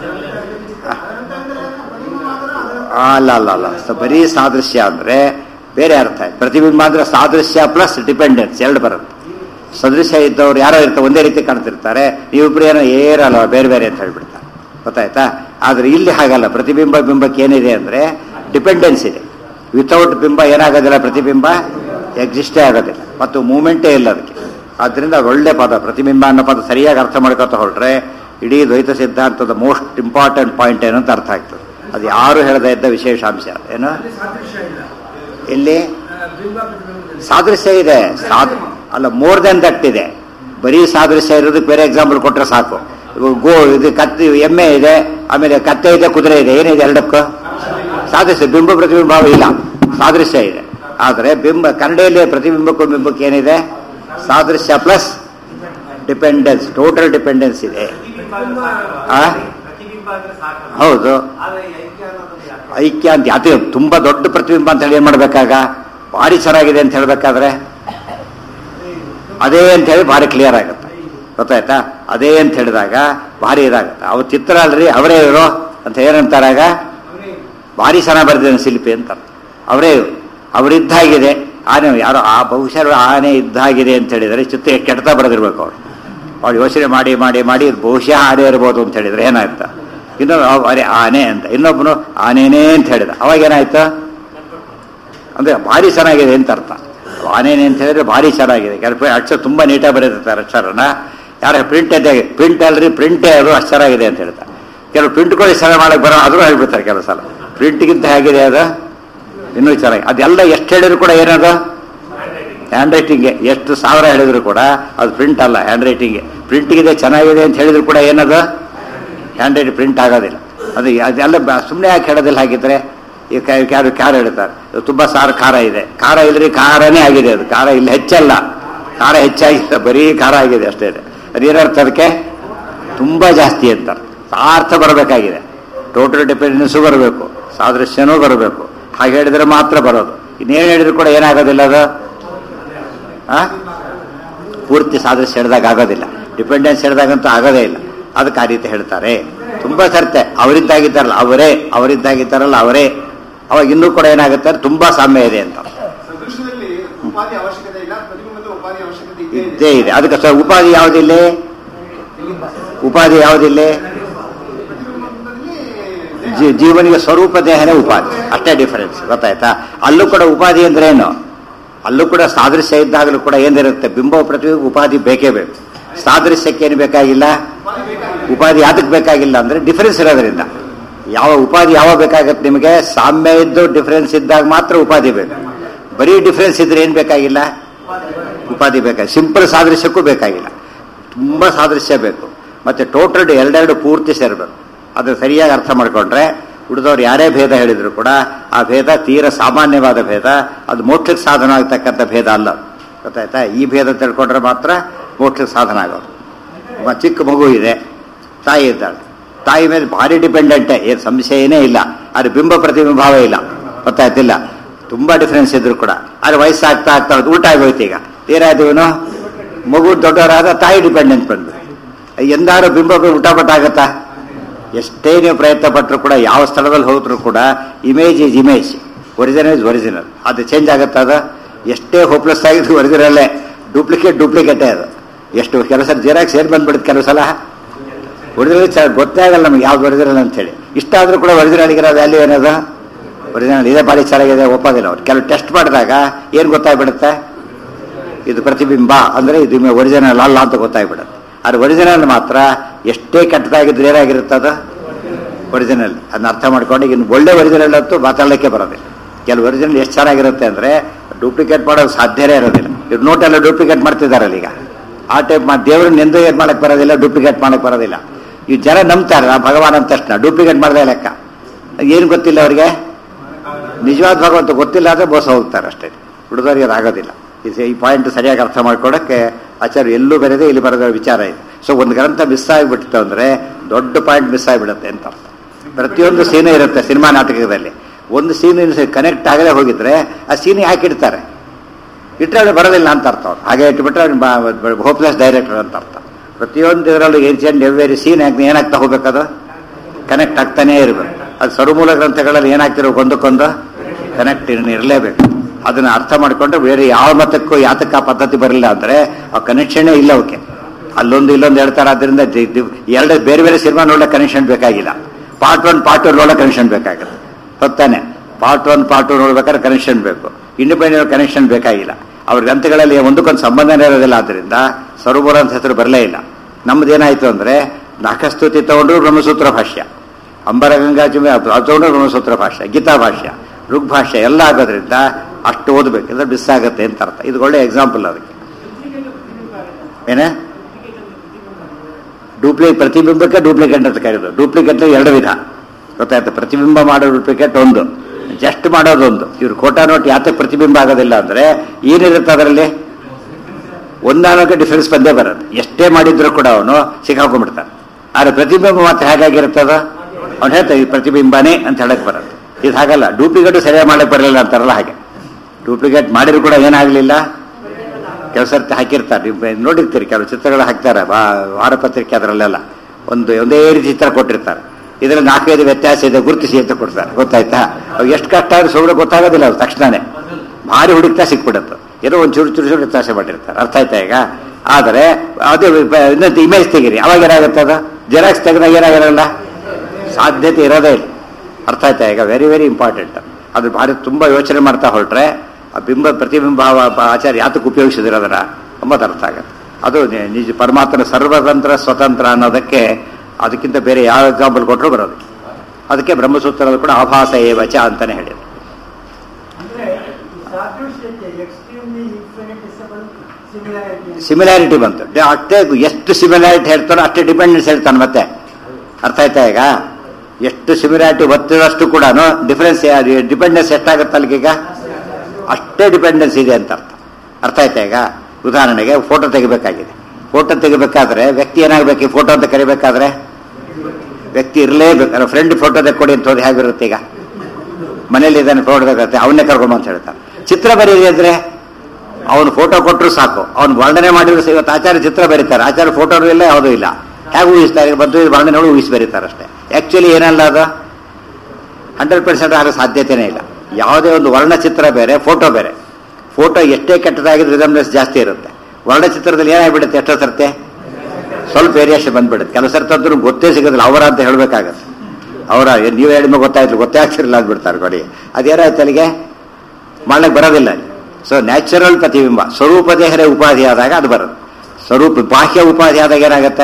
ಅಲ್ಲ ಅಲ್ಲ ಅಲ್ಲ ಬರೀ ಸಾದೃಶ್ಯ ಅಂದರೆ ಬೇರೆ ಅರ್ಥ ಆಯ್ತು. ಪ್ರತಿಬಿಂಬ ಅಂದರೆ ಸಾದೃಶ್ಯ ಪ್ಲಸ್ ಡಿಪೆಂಡೆನ್ಸ್ ಎರಡು ಬರುತ್ತೆ. ಸದೃಶ್ಯ ಇದ್ದವ್ರು ಯಾರೋ ಇರ್ತಾರೆ, ಒಂದೇ ರೀತಿ ಕಾಣ್ತಿರ್ತಾರೆ, ನೀವಿಬ್ರು ಏನೋ ಏರಲ್ಲ ಬೇರೆ ಬೇರೆ ಅಂತ ಹೇಳ್ಬಿಡ್ತಾರೆ. ಗೊತ್ತಾಯ್ತಾ? ಆದರೆ ಇಲ್ಲಿ ಹಾಗಲ್ಲ. ಪ್ರತಿಬಿಂಬ ಬಿಂಬಕ್ಕೆ ಏನಿದೆ ಅಂದರೆ ಡಿಪೆಂಡೆನ್ಸ್ ಇದೆ. ವಿತೌಟ್ ಬಿಂಬ ಏನಾಗೋದಿಲ್ಲ, ಪ್ರತಿಬಿಂಬ ಎಕ್ಸಿಸ್ಟೇ ಆಗೋದಿಲ್ಲ ಮತ್ತು ಮೂಮೆಂಟೇ ಇಲ್ಲ ಅದಕ್ಕೆ. ಆದ್ದರಿಂದ ಒಳ್ಳೆ ಪದ ಪ್ರತಿಬಿಂಬ ಅನ್ನೋ ಪದ ಸರಿಯಾಗಿ ಅರ್ಥ ಮಾಡ್ಕೊತ ಹೊರಟ್ರೆ ಇಡೀ ದ್ವೈತ ಸಿದ್ಧಾಂತದ ಮೋಸ್ಟ್ ಇಂಪಾರ್ಟೆಂಟ್ ಪಾಯಿಂಟ್ ಏನಂತ ಅರ್ಥ ಆಗ್ತದೆ. ಅದು ಯಾರು ಹೇಳದೇ ಇದ್ದ ವಿಶೇಷಾಂಶ ಏನು. ಎಲ್ಲಿ ಸಾದೃಶ್ಯ ಇದೆ, ಸಾದ್ ಅಲ್ಲ ಮೋರ್ ದೆನ್ ದಟ್ ಇದೆ. ಬರೀ ಸಾದೃಶ್ಯ ಇರೋದಕ್ಕೆ ಬೇರೆ ಎಕ್ಸಾಂಪಲ್ ಕೊಟ್ಟರೆ ಸಾಕು. ಗೋ ಇದು ಕತ್ತಿ ಎಮ್ಮೆ ಇದೆ, ಆಮೇಲೆ ಕತ್ತೆ ಇದೆ, ಕುದುರೆ ಇದೆ, ಏನಿದೆ ಎರಡಕ್ಕೂ ಸಾದೃಶ್ಯ. ಬಿಂಬ ಪ್ರತಿಬಿಂಬ ಇಲ್ಲ, ಸಾದೃಶ್ಯ ಇದೆ. ಆದರೆ ಬಿಂಬ ಕನ್ನಡಿಯಲ್ಲಿ ಪ್ರತಿಬಿಂಬಕ್ಕೂ ಬಿಂಬಕ್ಕೆ ಏನಿದೆ, ಸಾದೃಶ್ಯ ಪ್ಲಸ್ ಡಿಪೆಂಡೆನ್ಸ್, ಟೋಟಲ್ ಡಿಪೆಂಡೆನ್ಸ್ ಇದೆ. ಹೌದು, ಐಕ್ಯ ಅಂತ ಅದೇ ತುಂಬಾ ದೊಡ್ಡ ಪ್ರತಿಬಿಂಬ ಅಂತ ಹೇಳಿ ಏನ್ ಮಾಡ್ಬೇಕಾಗ, ಭಾರಿ ಚೆನ್ನಾಗಿದೆ ಅಂತ ಹೇಳ್ಬೇಕಾದ್ರೆ ಅದೇ ಅಂತ ಹೇಳಿ ಭಾರಿ ಕ್ಲಿಯರ್ ಆಗುತ್ತೆ. ಗೊತ್ತಾಯ್ತಾ? ಅದೇ ಅಂತ ಹೇಳಿದಾಗ ಭಾರಿ ಇದಾಗುತ್ತೆ. ಅವ್ರ ಚಿತ್ರ ಅಲ್ರಿ ಅವರೇ ಇರೋ ಅಂತ ಏನಂತಾರಾಗ, ಭಾರಿ ಚೆನ್ನಾಗಿ ಬರ್ದಿದ್ದಾನೆ ಶಿಲ್ಪಿ ಅಂತ. ಅವರೇ ಅವರಿದ್ದಾಗಿದೆ ಆನೆ, ಯಾರೋ ಆ ಬಹುಶಃ ಆನೆ ಇದ್ದಾಗಿದೆ ಅಂತ ಹೇಳಿದರೆ ಚಿತ್ರ ಕೆಡ್ತಾ ಬರೆದಿರ್ಬೇಕು ಅವ್ರು. ಅವ್ರು ಯೋಚನೆ ಮಾಡಿ ಮಾಡಿ ಮಾಡಿ ಬಹುಶಃ ಆನೆ ಇರ್ಬೋದು ಅಂತ ಹೇಳಿದ್ರೆ ಏನಾಯ್ತು, ಇನ್ನೊಬ್ಬ ಅರೆ ಆನೆ ಅಂತ, ಇನ್ನೊಬ್ಬನು ಆನೇನೇ ಅಂತ ಹೇಳಿದ, ಅವಾಗ ಏನಾಯ್ತು ಅಂದ್ರೆ ಭಾರಿ ಚೆನ್ನಾಗಿದೆ ಅಂತ ಅರ್ಥ. ಆನೇನೆ ಅಂತ ಹೇಳಿದ್ರೆ ಭಾರಿ ಚೆನ್ನಾಗಿದೆ. ಕೆಲವು ಅಕ್ಷರ ತುಂಬಾ ನೀಟಾಗಿ ಬರೀತಿರ್ತಾರೆ ಅಕ್ಷರನ, ಯಾರ ಪ್ರಿಂಟ್ ಅದೇ ಪ್ರಿಂಟ್ ಅಲ್ರಿ ಪ್ರಿಂಟೇ ಅದು ಅಷ್ಟು ಚೆನ್ನಾಗಿದೆ ಅಂತ ಹೇಳ್ತಾರೆ. ಕೆಲವು ಪ್ರಿಂಟ್ಗಳು ಚೆನ್ನಾಗಿ ಮಾಡಕ್ಕೆ ಬರೋ ಆದರೂ ಹೇಳ್ಬಿಡ್ತಾರೆ ಕೆಲವು ಸಲ. ಪ್ರಿಂಟ್ಗಿಂತ ಹೇಗಿದೆ ಅದು ಇನ್ನೂ ಚೆನ್ನಾಗಿ. ಅದೆಲ್ಲ ಎಷ್ಟು ಹೇಳಿದ್ರು ಕೂಡ ಏನದು ಹ್ಯಾಂಡ್ ರೈಟಿಂಗ್ಗೆ. ಎಷ್ಟು ಸಾವಿರ ಹೇಳಿದ್ರು ಕೂಡ ಅದು ಪ್ರಿಂಟ್ ಅಲ್ಲ, ಹ್ಯಾಂಡ್ ರೈಟಿಂಗ್ಗೆ. ಪ್ರಿಂಟ್ಗಿದೆ ಚೆನ್ನಾಗಿದೆ ಅಂತ ಹೇಳಿದ್ರು ಕೂಡ ಏನದು ಹ್ಯಾಂಡ್ ರೈಟಿಂಗ್ ಪ್ರಿಂಟ್ ಆಗೋದಿಲ್ಲ. ಅದು ಅದೆಲ್ಲ ಸುಮ್ಮನೆ ಯಾಕೆ ಹೇಳೋದಿಲ್ಲ. ಹಾಗಿದ್ರೆ ಈ ಯಾರು ಖಾರ ಹೇಳ್ತಾರೆ, ತುಂಬ ಸಾರು ಖಾರ ಇದೆ, ಖಾರ ಇಲ್ರಿ ಖಾರನೇ ಆಗಿದೆ, ಅದು ಖಾರ ಇಲ್ಲಿ ಹೆಚ್ಚಲ್ಲ, ಖಾರ ಹೆಚ್ಚಾಗಿದೆ, ಬರೀ ಖಾರ ಆಗಿದೆ ಅಷ್ಟೇ ಇದೆ. ಅದೇನರ್ಥ ಅದಕ್ಕೆ ತುಂಬ ಜಾಸ್ತಿ ಅಂತ ಅರ್ಥ ಬರಬೇಕಾಗಿದೆ. ಟೋಟಲ್ ಡಿಪೆಂಡೆನ್ಸು ಬರಬೇಕು, ಸಾದೃಶ್ಯನೂ ಬರಬೇಕು. ಹಾಗೆ ಹೇಳಿದ್ರೆ ಮಾತ್ರ ಬರೋದು. ಇನ್ನೇನು ಹೇಳಿದ್ರು ಕೂಡ ಏನಾಗೋದಿಲ್ಲ ಅದು ಆ ಪೂರ್ತಿ ಸಾದೃಶ್ಯ ಹೇಳಿದಾಗ ಆಗೋದಿಲ್ಲ, ಡಿಪೆಂಡೆನ್ಸ್ ಹೇಳಿದಾಗಂತೂ ಆಗೋದೇ ಇಲ್ಲ. ಅದಕ್ಕೆ ಆ ರೀತಿ ಹೇಳ್ತಾರೆ. ತುಂಬ ಸರ್ತೆ ಅವರಿದ್ದಾಗಿದ್ದಾರಲ್ಲ ಅವರೇ, ಅವರಿದ್ದಾಗಿದ್ದಾರಲ್ಲ ಅವರೇ, ಅವಾಗ ಇನ್ನೂ ಕೂಡ ಏನಾಗುತ್ತೆ ತುಂಬಾ ಸಾಮ್ಯ ಇದೆ ಅಂತ ಇದ್ದೇ ಇದೆ. ಅದಕ್ಕೆ ಉಪಾಧಿ ಯಾವುದಿಲ್ಲ, ಉಪಾಧಿ ಯಾವುದಿಲ್ಲ, ಜೀವನಿಗೆ ಸ್ವರೂಪ ದೇಹನೇ ಉಪಾಧಿ, ಅಷ್ಟೇ ಡಿಫರೆನ್ಸ್. ಗೊತ್ತಾಯ್ತಾ? ಅಲ್ಲೂ ಕೂಡ ಉಪಾಧಿ ಅಂದ್ರೆ ಏನು, ಅಲ್ಲೂ ಕೂಡ ಸಾದೃಶ್ಯ ಇದ್ದಾಗಲೂ ಕೂಡ ಏನಿರುತ್ತೆ, ಬಿಂಬ ಪ್ರತಿ ಉಪಾಧಿ ಬೇಕೇ ಬೇಕು. ಸಾದೃಶ್ಯಕ್ಕೆ ಏನು ಬೇಕಾಗಿಲ್ಲ, ಉಪಾಧಿ ಯಾತಕ್ಕೆ ಬೇಕಾಗಿಲ್ಲ ಅಂದ್ರೆ ಡಿಫರೆನ್ಸ್ ಇರೋದ್ರಿಂದ. ಯಾವ ಉಪಾಧಿ ಯಾವ ಬೇಕಾಗತ್ತೆ ನಿಮಗೆ, ಸಾಮ್ಯ ಇದ್ದು ಡಿಫರೆನ್ಸ್ ಇದ್ದಾಗ ಮಾತ್ರ ಉಪಾಧಿ ಬೇಕು. ಬರೀ ಡಿಫರೆನ್ಸ್ ಇದ್ರೆ ಏನು ಬೇಕಾಗಿಲ್ಲ, ಉಪಾಧಿ ಬೇಕಾಗಿಲ್ಲ. ಸಿಂಪಲ್ ಸಾದೃಶ್ಯಕ್ಕೂ ಬೇಕಾಗಿಲ್ಲ, ತುಂಬ ಸಾದೃಶ್ಯ ಬೇಕು. ಮತ್ತೆ ಟೋಟಲ್ ಎರಡೆರಡು ಪೂರ್ತಿ ಸೇರಬೇಕು. ಅದು ಸರಿಯಾಗಿ ಅರ್ಥ ಮಾಡ್ಕೊಂಡ್ರೆ ಉಳಿದವ್ರು ಯಾರೇ ಭೇದ ಹೇಳಿದ್ರು ಕೂಡ ಆ ಭೇದ ತೀರ ಸಾಮಾನ್ಯವಾದ ಭೇದ, ಅದು ಮೋಕ್ಷಕ್ಕೆ ಸಾಧನ ಆಗ್ತಕ್ಕಂಥ ಭೇದ ಅಲ್ಲ. ಗೊತ್ತಾಯ್ತಾ? ಈ ಭೇದ ತಿಳ್ಕೊಂಡ್ರೆ ಮಾತ್ರ ಮೋಕ್ಷಕ್ಕೆ ಸಾಧನ ಆಗೋದು. ಚಿಕ್ಕ ಮಗು ಇದೆ, ತಾಯಿ ಇದ್ದಾಳೆ, ತಾಯಿ ಮೇಲೆ ಭಾರಿ ಡಿಪೆಂಡೆಂಟೇ, ಏನು ಸಂಶಯನೇ ಇಲ್ಲ. ಆದರೆ ಬಿಂಬ ಪ್ರತಿಬಿಂಬಾವೇ ಇಲ್ಲ. ಗೊತ್ತಾಯ್ತಿಲ್ಲ? ತುಂಬಾ ಡಿಫ್ರೆನ್ಸ್ ಇದ್ರು ಕೂಡ. ಆದರೆ ವಯಸ್ಸಾಗ್ತಾ ಆಗ್ತಾ ಊಟ ಆಗೋಯ್ತು. ಈಗ ಏನಾಯ್ತು, ಇವನು ಮಗು ದೊಡ್ಡವರಾದ ತಾಯಿ ಡಿಪೆಂಡೆಂಟ್ ಬಂದು ಎಂದಾರು ಬಿಂಬ ಊಟ ಪಟ್ಟ ಆಗತ್ತಾ? ಎಷ್ಟೇ ನೀವು ಪ್ರಯತ್ನ ಪಟ್ಟರು ಕೂಡ, ಯಾವ ಸ್ಥಳದಲ್ಲಿ ಹೋದ್ರು ಕೂಡ image is image, original is original. ಅದು ಚೇಂಜ್ ಆಗುತ್ತಾ? ಅದು ಎಷ್ಟೇ ಹೋಪ್ಲೆಸ್ ಆಗಿದ್ದು ಒರಿಜಿನಲ್ಲೇ, ಡೂಪ್ಲಿಕೇಟ್ ಡೂಪ್ಲಿಕೇಟೇ ಅದು. ಎಷ್ಟು ಕೆಲವು ಸಲ ಜೆರಾಕ್ಸ್ ಏನು ಬಂದ್ಬಿಡುತ್ತೆ, ಕೆಲವು ಸಲ ಒರಿಜಿನಲ್ ಗೊತ್ತೇ ಆಗಲ್ಲ ನಮ್ಗೆ ಯಾವ್ದು ಒರಿಜಿನಲ್ ಅಂತೇಳಿ. ಇಷ್ಟ ಆದರೂ ಕೂಡ ಒರಿಜಿನಲ್ಗಿರೋ ವ್ಯಾಲ್ಯೂ ಏನದು, ಒರಿಜಿನಲ್ ಇದೇ ಭಾರಿ ಚೆನ್ನಾಗಿದೆ ಒಪ್ಪೋದಿಲ್ಲ ಅವ್ರು. ಕೆಲವು ಟೆಸ್ಟ್ ಮಾಡಿದಾಗ ಏನು ಗೊತ್ತಾಗ್ಬಿಡುತ್ತೆ, ಇದು ಪ್ರತಿಬಿಂಬ ಅಂದರೆ ಇದು ಒರಿಜಿನಲ್ ಅಲ್ಲ ಅಂತ ಗೊತ್ತಾಗ್ಬಿಡುತ್ತೆ. ಅದು ಒರಿಜಿನಲ್ ಮಾತ್ರ ಎಷ್ಟೇ ಕೆಟ್ಟದಾಗಿದ್ರೆ ಏನಾಗಿರುತ್ತೆ ಅದು ಒರಿಜಿನಲ್. ಅದನ್ನ ಅರ್ಥ ಮಾಡ್ಕೊಂಡು ಇನ್ನು ಒಳ್ಳೆ ಒರಿಜಿನಲ್ ಅಂತೂ ಮಾತಾಡಲಿಕ್ಕೆ ಬರೋದಿಲ್ಲ. ಕೆಲವು ಒರಿಜಿನಲ್ ಎಷ್ಟು ಚೆನ್ನಾಗಿರುತ್ತೆ ಅಂದರೆ ಡೂಪ್ಲಿಕೇಟ್ ಮಾಡೋದು ಸಾಧ್ಯನೇ ಇರೋದಿಲ್ಲ. ಇವ್ರು ನೋಟೆಲ್ಲ ಡೂಪ್ಲಿಕೇಟ್ ಮಾಡ್ತಿದ್ದಾರಲ್ಲ ಈಗ ಆ ಟೈಪ್ ಮಾಡಿ ದೇವ್ರನ್ನ ಎಂದೂ ಏನು ಮಾಡಕ್ಕೆ ಬರೋದಿಲ್ಲ, ಡೂಪ್ಲಿಕೇಟ್ ಮಾಡಕ್ಕೆ ಬರೋದಿಲ್ಲ. ಈ ಜನ ನಂಬ್ತಾರೆ ಆ ಭಗವಾನ್ ಅಂದ ತಕ್ಷಣ ಡೂಪ್ಲಿಕೇಟ್ ಮಾಡದೆ ಲೆಕ್ಕ. ಏನು ಗೊತ್ತಿಲ್ಲ ಅವರಿಗೆ, ನಿಜವಾದ ಭಗವಂತ ಗೊತ್ತಿಲ್ಲ ಆದರೆ ಮೋಸ ಹೋಗ್ತಾರೆ ಅಷ್ಟೇ. ಹುಡುಗರಿಗೆ ಅದು ಆಗೋದಿಲ್ಲ. ಈ ಪಾಯಿಂಟ್ ಸರಿಯಾಗಿ ಅರ್ಥ ಮಾಡ್ಕೊಡೋಕ್ಕೆ ಆಚಾರ್ಯ ಎಲ್ಲೂ ಬರೆದೇ ಇಲ್ಲಿ ಬರೆದ ವಿಚಾರ ಇದೆ. ಸೊ ಒಂದು ಗ್ರಂಥ ಮಿಸ್ ಆಗಿಬಿಡ್ತು ಅಂದರೆ ದೊಡ್ಡ ಪಾಯಿಂಟ್ ಮಿಸ್ ಆಗಿಬಿಡುತ್ತೆ ಅಂತ ಅರ್ಥ. ಪ್ರತಿಯೊಂದು ಸೀನೇ ಇರುತ್ತೆ ಸಿನಿಮಾ ನಾಟಕದಲ್ಲಿ. ಒಂದು ಸೀನ್ ಕನೆಕ್ಟ್ ಆಗದೆ ಹೋಗಿದ್ರೆ ಆ ಸೀನಿಗೆ ಹಾಕಿಡ್ತಾರೆ, ಇಟ್ಟರೆ ಬರೋದಿಲ್ಲ ಅಂತ ಅರ್ಥ. ಅವ್ರು ಹಾಗೆ ಇಟ್ಬಿಟ್ರೆ ಹೋಪ್ಲೆಸ್ ಡೈರೆಕ್ಟರ್ ಅಂತ ಅರ್ಥ. ಪ್ರತಿಯೊಂದು ಇದರಲ್ಲೂ ಏನ್ಸೆಂಟ್ ಎವ್ರಿ ಸೀನ್ ಆಗಿ ಏನಾಗ್ತಾ ಹೋಗ್ಬೇಕದು ಕನೆಕ್ಟ್ ಆಗ್ತಾನೇ ಇರಬೇಕು. ಅದು ಸರ್ವಮೂಲ ಗ್ರಂಥಗಳಲ್ಲಿ ಏನಾಗ್ತಿರೋ ಒಂದಕ್ಕೊಂದು ಕನೆಕ್ಟ್ ಇರಲೇಬೇಕು. ಅದನ್ನ ಅರ್ಥ ಮಾಡಿಕೊಂಡ್ರೆ ಬೇರೆ ಯಾವ ಮತಕ್ಕೂ ಯಾತಕ್ಕ ಆ ಪದ್ಧತಿ ಬರಲಿಲ್ಲ ಅಂದರೆ ಆ ಕನೆಕ್ಷನ್ನೇ ಇಲ್ಲ ಅವಕ್ಕೆ. ಅಲ್ಲೊಂದು ಇಲ್ಲೊಂದು ಹೇಳ್ತಾರೆ. ಅದರಿಂದ ಎರಡು ಬೇರೆ ಬೇರೆ ಸಿನಿಮಾ ನೋಡೋಕೆ ಕನೆಕ್ಷನ್ ಬೇಕಾಗಿಲ್ಲ. ಪಾರ್ಟ್ ಒನ್ ಪಾರ್ಟ್ ಟು ನೋಡೋ ಕನೆಕ್ಷನ್ ಬೇಕಾಗುತ್ತೆ. ಹೊತ್ತಾನೆ ಪಾರ್ಟ್ ಒನ್ ಪಾರ್ಟ್ ಟು ನೋಡ್ಬೇಕಾದ್ರೆ ಕನೆಕ್ಷನ್ ಬೇಕು, ಇಂಡಿಪೆಂಡೆಂಟ್ ಕನೆಕ್ಷನ್ ಬೇಕಾಗಿಲ್ಲ. ಅವ್ರ ಗ್ರಂಥಗಳಲ್ಲಿ ಒಂದಕ್ಕೊಂದು ಸಂಬಂಧನೇ ಇರೋದಿಲ್ಲ. ಆದ್ದರಿಂದ ಸರ್ವಮೂಲ ಅಂತ ಹೆಸರು ಬರಲೇ ಇಲ್ಲ. ನಮ್ದೇನಾಯ್ತು ಅಂದರೆ ನಾಕಸ್ತುತಿ ತಗೊಂಡ್ರು ಬ್ರಹ್ಮಸೂತ್ರ ಭಾಷ್ಯ, ಅಂಬರ ಗಂಗಾ ಚುಮೆ ಅದು ತಗೊಂಡ್ರು ಬ್ರಹ್ಮಸೂತ್ರ ಭಾಷ್ಯ, ಗೀತಾ ಭಾಷ್ಯ, ಋಗ್ಭಾಷ್ಯ ಎಲ್ಲ ಆಗೋದ್ರಿಂದ ಅಷ್ಟು ಓದಬೇಕು, ಅಂದ್ರೆ ಮಿಸ್ ಆಗುತ್ತೆ ಅಂತ ಅರ್ಥ. ಇದು ಒಳ್ಳೆ ಎಕ್ಸಾಂಪಲ್ ಅದಕ್ಕೆ. ಏನೇ ಡೂಪ್ಲಿಕೇಟ್ ಪ್ರತಿಬಿಂಬಕ್ಕೆ ಡೂಪ್ಲಿಕೇಟ್ ಅಂತ ಕರೆಯೋದು. ಡೂಪ್ಲಿಕೇಟ್ ಎರಡು ವಿಧ ಗೊತ್ತಾಯ್ತು. ಪ್ರತಿಬಿಂಬ ಮಾಡೋ ಡೂಪ್ಲಿಕೇಟ್ ಒಂದು, ಜಸ್ಟ್ ಮಾಡೋದೊಂದು. ಇವ್ರು ಕೋಟಾ ನೋಟ್ ಯಾತಕ್ಕೆ ಪ್ರತಿಬಿಂಬ ಆಗೋದಿಲ್ಲ ಅಂದರೆ ಏನಿರುತ್ತೆ ಅದರಲ್ಲಿ ಒಂದಾನಕ್ಕೆ ಡಿಫರೆನ್ಸ್ ಬಂದೇ ಬರೋದು. ಎಷ್ಟೇ ಮಾಡಿದ್ರು ಕೂಡ ಅವನು ಸಿಕ್ಕಾಕೊಂಡ್ಬಿಡ್ತಾನೆ. ಆದರೆ ಪ್ರತಿಬಿಂಬ ಮಾತ್ರ ಹೇಗಾಗಿರುತ್ತದ ಅವ್ನು ಹೇಳ್ತಾರೆ ಈ ಪ್ರತಿಬಿಂಬನೇ ಅಂತ ಹೇಳಕ್ ಬರೋದು. ಇದು ಹಾಗಲ್ಲ. ಡೂಪ್ಲಿಕೇಟು ಸರಿಯಾಗಿ ಮಾಡಕ್ಕೆ ಬರಲಿಲ್ಲ ಅಂತಾರಲ್ಲ ಹಾಗೆ. ಡೂಪ್ಲಿಕೇಟ್ ಮಾಡಿದ್ರು ಕೂಡ ಏನಾಗಲಿಲ್ಲ, ಕೆಲವು ಸರ್ತಿ ಹಾಕಿರ್ತಾರೆ. ನೀವು ನೋಡಿರ್ತೀರಿ ಕೆಲವು ಚಿತ್ರಗಳು ಹಾಕ್ತಾರೆ ವಾರಪತ್ರಿಕೆ ಅದರಲ್ಲೆಲ್ಲ ಒಂದು ಒಂದೇ ರೀತಿ ಚಿತ್ರ ಕೊಟ್ಟಿರ್ತಾರೆ. ಇದರಲ್ಲಿ ನಾಲ್ಕೈದು ವ್ಯತ್ಯಾಸ ಇದೆ ಗುರುತಿಸಿ ಅಂತ ಕೊಡ್ತಾರೆ. ಗೊತ್ತಾಯ್ತಾ? ಅವು ಎಷ್ಟು ಕಷ್ಟ ಆದ್ರೆ ಸುಮ್ಮನೆ ಗೊತ್ತಾಗೋದಿಲ್ಲ. ಅದು ತಕ್ಷಣನೇ ಭಾರಿ ಹುಡುಕ್ತಾ ಸಿಕ್ಬಿಡುತ್ತೆ. ಏನೋ ಒಂದು ಚೂರು ಚೂರು ಚೂರು ವ್ಯತ್ಯಾಸ ಮಾಡಿರ್ತಾರೆ. ಅರ್ಥ ಆಯ್ತಾ ಈಗ? ಆದರೆ ಅದೇ ಇನ್ನೊಂದು ಇಮೇಜ್ ತೆಗೀರಿ, ಅವಾಗ ಏನಾಗುತ್ತೆ, ಅದು ಜೆರಾಕ್ಸ್ ತೆಗೆದಾಗ ಏನಾಗಿರಲ್ಲ, ಸಾಧ್ಯತೆ ಇರೋದೇ ಇಲ್ಲ. ಅರ್ಥ ಆಯ್ತಾ ಈಗ? Very very important. ಅದು ಭಾರಿ ತುಂಬ ಯೋಚನೆ ಮಾಡ್ತಾ ಹೊರಟ್ರೆ ಆ ಬಿಂಬ ಪ್ರತಿಬಿಂಬ ಆಚಾರ್ಯ ಯಾತಕ್ಕೆ ಉಪಯೋಗಿಸಿದಿರೋದರ ಅಂಬದು ಅರ್ಥ ಆಗುತ್ತೆ. ಅದು ನಿಜ ಪರಮಾತ್ಮನ ಸರ್ವತಂತ್ರ ಸ್ವತಂತ್ರ ಅನ್ನೋದಕ್ಕೆ ಅದಕ್ಕಿಂತ ಬೇರೆ ಯಾವ ಎಕ್ಸಾಂಪಲ್ ಕೊಟ್ಟರು ಬರೋದು. ಅದಕ್ಕೆ ಬ್ರಹ್ಮಸೂತ್ರದ ಕೂಡ ಆಭಾಸ ಏವಚ ಅಂತಾನೆ ಹೇಳಿದ್ರು. ಸಿಮಿಲಾರಿಟಿ ಬಂತು. ಅಷ್ಟೇ ಎಷ್ಟು ಸಿಮಿಲಾರಿಟಿ ಹೇಳ್ತಾರೋ ಅಷ್ಟೇ ಡಿಪೆಂಡೆನ್ಸ್ ಹೇಳ್ತಾನೆ ಮತ್ತೆ. ಅರ್ಥ ಆಯ್ತಾ ಈಗ? ಎಷ್ಟು ಸಿಮಿಲಾರಿಟಿ ಗೊತ್ತಿರೋಷ್ಟು ಕೂಡ ಡಿಫರೆನ್ಸ್ ಡಿಪೆಂಡೆನ್ಸ್ ಎಷ್ಟಾಗುತ್ತೆ ಅಲ್ಲಿಗೀಗ ಅಷ್ಟೇ ಡಿಪೆಂಡೆನ್ಸ್ ಇದೆ ಅಂತ ಅರ್ಥ. ಅರ್ಥ ಆಯ್ತಾ ಈಗ? ಉದಾಹರಣೆಗೆ ಫೋಟೋ ತೆಗಿಬೇಕಾಗಿದೆ. ಫೋಟೋ ತೆಗಿಬೇಕಾದ್ರೆ ವ್ಯಕ್ತಿ ಏನಾಗಬೇಕು? ಈ ಫೋಟೋ ಅಂತ ಕರಿಬೇಕಾದ್ರೆ ವ್ಯಕ್ತಿ ಇರಲೇಬೇಕು. ಫ್ರೆಂಡ್ ಫೋಟೋ ತೆಕ್ಕೊಡಿ ಅಂತ ಹೋದ್ರೆ ಹೇಗಿರುತ್ತೆ ಈಗ? ಮನೇಲಿ ಇದ್ದಾನೆ ಫೋಟೋ ತೆಗುತ್ತೆ, ಅವನ್ನೇ ಕರ್ಕೊಂಡು ಅಂತ ಹೇಳ್ತಾನೆ. ಚಿತ್ರ ಬರೀರಿ ಅಂದ್ರೆ ಅವನು ಫೋಟೋ ಕೊಟ್ಟರು ಸಾಕು, ಅವ್ನು ವರ್ಣನೆ ಮಾಡಿದ್ರು. ಇವತ್ತು ಆಚಾರ್ಯ ಚಿತ್ರ ಬರೀತಾರೆ, ಆಚಾರ್ಯ ಫೋಟೋನು ಇಲ್ಲ ಯಾವುದೂ ಇಲ್ಲ. ಹೇಗೆ ಊಹಿಸ್ತಾರೆ? ಬಂದು ವರ್ಣನೆ ನೋಡಿ ಊಹಿಸಿ ಬರೀತಾರೆ ಅಷ್ಟೇ. ಆ್ಯಕ್ಚುಲಿ ಏನಲ್ಲ, ಅದು ಹಂಡ್ರೆಡ್ ಪರ್ಸೆಂಟ್ ಆಗೋ ಸಾಧ್ಯತೆಯೇ ಇಲ್ಲ. ಯಾವುದೇ ಒಂದು ವರ್ಣಚಿತ್ರ ಬೇರೆ, ಫೋಟೋ ಬೇರೆ. ಫೋಟೋ ಎಷ್ಟೇ ಕೆಟ್ಟದಾಗಿದ್ದು ರಿಸಂಬ್ಲೆನ್ಸ್ ಜಾಸ್ತಿ ಇರುತ್ತೆ. ವರ್ಣಚಿತ್ರದಲ್ಲಿ ಏನಾಗ್ಬಿಡುತ್ತೆ, ಎಷ್ಟೋ ಸರ್ತೆ ಸ್ವಲ್ಪ ವೇರಿಯೇಷನ್ ಬಂದ್ಬಿಡುತ್ತೆ. ಕೆಲವು ಸರ್ತಿ ಅಂತೂ ಗೊತ್ತೇ ಸಿಗೋದಿಲ್ಲ, ಅವರ ಅಂತ ಹೇಳಬೇಕಾಗತ್ತೆ. ಅವರ ನೀವು ಹೇಳಿದ್ಮೇಲೆ ಗೊತ್ತಾಯ್ತು, ಗೊತ್ತೇ ಆಗ್ತಿರಲಿಲ್ಲ ಅಂದ್ಬಿಡ್ತಾರೆ ಕೊಡಿ. ಅದೇನಾಯ್ತು ಅಲ್ಲಿಗೆ ಮಾಡ್ಲಿಕ್ಕೆ ಬರೋದಿಲ್ಲ. ಸೊ ನ್ಯಾಚುರಲ್ ಪ್ರತಿಬಿಂಬ ಸ್ವರೂಪ ದೇಹರೇ ಉಪಾಧಿ ಆದಾಗ ಅದು ಬರೋದು. ಸ್ವರೂಪ ಬಾಹ್ಯ ಉಪಾಧಿ ಆದಾಗ ಏನಾಗುತ್ತೆ?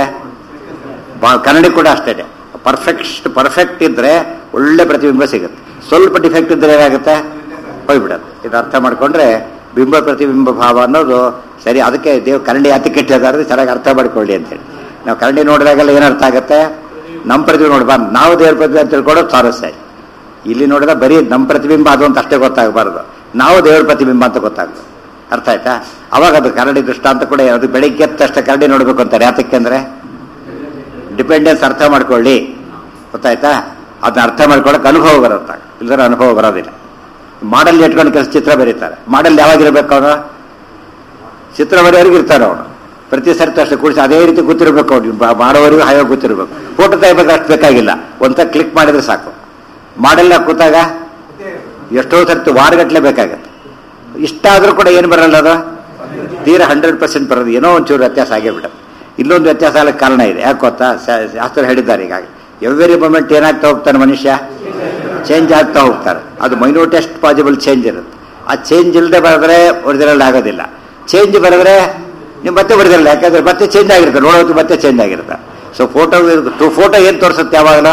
ಕನ್ನಡಿ ಕೂಡ ಅಷ್ಟೇ. ಪರ್ಫೆಕ್ಟ್ ಪರ್ಫೆಕ್ಟ್ ಇದ್ರೆ ಒಳ್ಳೆ ಪ್ರತಿಬಿಂಬ ಸಿಗುತ್ತೆ. ಸ್ವಲ್ಪ ಡಿಫೆಕ್ಟ್ ಇದ್ರೆ ಏನಾಗುತ್ತೆ? ಹೋಗ್ಬಿಡತ್ತೆ. ಇದು ಅರ್ಥ ಮಾಡ್ಕೊಂಡ್ರೆ ಬಿಂಬ ಪ್ರತಿಬಿಂಬ ಭಾವ ಅನ್ನೋದು ಸರಿ. ಅದಕ್ಕೆ ದೇವ್ ಕನ್ನಡಿ ಯಾತಿ ಕೆಟ್ಟಿದ್ದಾರೆ ಚೆನ್ನಾಗಿ ಅರ್ಥ ಮಾಡ್ಕೊಳ್ಳಿ ಅಂತೇಳಿ. ನಾವು ಕನ್ನಡಿ ನೋಡಿದಾಗೆಲ್ಲ ಏನರ್ಥ ಆಗುತ್ತೆ? ನಮ್ಮ ಪ್ರತಿಬಿಂಬ ನೋಡ್ಬಾರ್ದು, ನಾವು ದೇವ್ರ ಪ್ರತಿಬಿಂಬ ಅಂತ ತಿಳ್ಕೊಡೋದು ಸಾರಸ್ಯ. ಇಲ್ಲಿ ನೋಡಿದ ಬರೀ ನಮ್ಮ ಪ್ರತಿಬಿಂಬ ಅದು ಅಂತ ಅಷ್ಟೇ ಗೊತ್ತಾಗಬಾರ್ದು, ನಾವು ದೇವ್ರ ಪ್ರತಿಬಿಂಬ ಅಂತ ಗೊತ್ತಾಗ್ತದೆ. ಅರ್ಥ ಆಯ್ತಾ? ಅವಾಗ ಅದು ಕನ್ನಡಿ ದೃಷ್ಟಾಂತ ಕೂಡ ಅದು ಬೆಳಿಗ್ಗೆ ಎತ್ತಷ್ಟು ಕನ್ನಡಿ ನೋಡ್ಬೇಕು ಅಂತಾರೆ. ಯಾತಕ್ಕೆ ಅಂದ್ರೆ ಡಿಪೆಂಡೆನ್ಸ್ ಅರ್ಥ ಮಾಡ್ಕೊಳ್ಳಿ. ಗೊತ್ತಾಯ್ತಾ? ಅದನ್ನ ಅರ್ಥ ಮಾಡ್ಕೊಳ್ಳೋಕೆ ಅನುಭವ ಬರುತ್ತೆ. ಇಲ್ಲದ್ರೆ ಅನುಭವ ಬರೋದಿಲ್ಲ. ಮಾಡಲ್ ಇಟ್ಕೊಂಡು ಕೆಲಸ ಚಿತ್ರ ಬರೀತಾರೆ. ಮಾಡಲ್ ಯಾವಾಗಿರ್ಬೇಕು? ಅವನು ಚಿತ್ರ ಬರೆಯೋರಿಗೆ ಇರ್ತಾರೆ. ಅವನು ಪ್ರತಿ ಸರ್ತಿ ಅಷ್ಟು ಕೂಡಿಸಿ ಅದೇ ರೀತಿ ಗೊತ್ತಿರಬೇಕು. ಅವ್ನು ಮಾಡೋವರೆಗೂ ಹಾಗೆ ಗೊತ್ತಿರಬೇಕು. ಫೋಟೋ ತೆಗಿಬೇಕು ಅಷ್ಟು ಬೇಕಾಗಿಲ್ಲ, ಒಂಥ ಕ್ಲಿಕ್ ಮಾಡಿದ್ರೆ ಸಾಕು. ಮಾಡಲ್ಲ ಕೂತಾಗ ಎಷ್ಟೋ ಸರ್ತಿ ವಾರಗಟ್ಟಲೆ ಬೇಕಾಗತ್ತೆ. ಇಷ್ಟ ಆದರೂ ಕೂಡ ಏನು ಬರಲ್ಲ, ಅದು ತೀರಾ ಹಂಡ್ರೆಡ್ ಪರ್ಸೆಂಟ್ ಬರೋದು. ಏನೋ ಒಂಚೂರು ವ್ಯತ್ಯಾಸ ಆಗೇ ಬಿಡುತ್ತೆ. ಇಲ್ಲೊಂದು ವ್ಯತ್ಯಾಸ ಆಗಕ್ಕೆ ಕಾರಣ ಇದೆ. ಯಾಕೆ ಗೊತ್ತಾ? ಶಾಸ್ತ್ರ ಹೇಳಿದ್ದಾರೆ ಈಗಾಗ ಎವ್ರಿ ಮೊಮೆಂಟ್ ಏನಾಗ್ತಾ ಹೋಗ್ತಾನೆ ಮನುಷ್ಯ, ಚೇಂಜ್ ಆಗ್ತಾ ಹೋಗ್ತಾರೆ. ಅದು ಮೈನ್ಯೂಟೆಸ್ಟ್ ಪಾಸಿಬಲ್ ಚೇಂಜ್ ಇರುತ್ತೆ. ಆ ಚೇಂಜ್ ಇಲ್ಲದೆ ಬರೆದ್ರೆ ಒರಿಜಿನಲ್ ಆಗೋದಿಲ್ಲ. ಚೇಂಜ್ ಬರೆದ್ರೆ ನೀವು ಮತ್ತೆ ಒರಿಜಿನಲ್, ಯಾಕಂದ್ರೆ ಮತ್ತೆ ಚೇಂಜ್ ಆಗಿರುತ್ತೆ, ನೋಡೋದು ಮತ್ತೆ ಚೇಂಜ್ ಆಗಿರುತ್ತೆ. ಸೊ ಫೋಟೋ ಫೋಟೋ ಏನು ತೋರಿಸುತ್ತೆ? ಯಾವಾಗಲೂ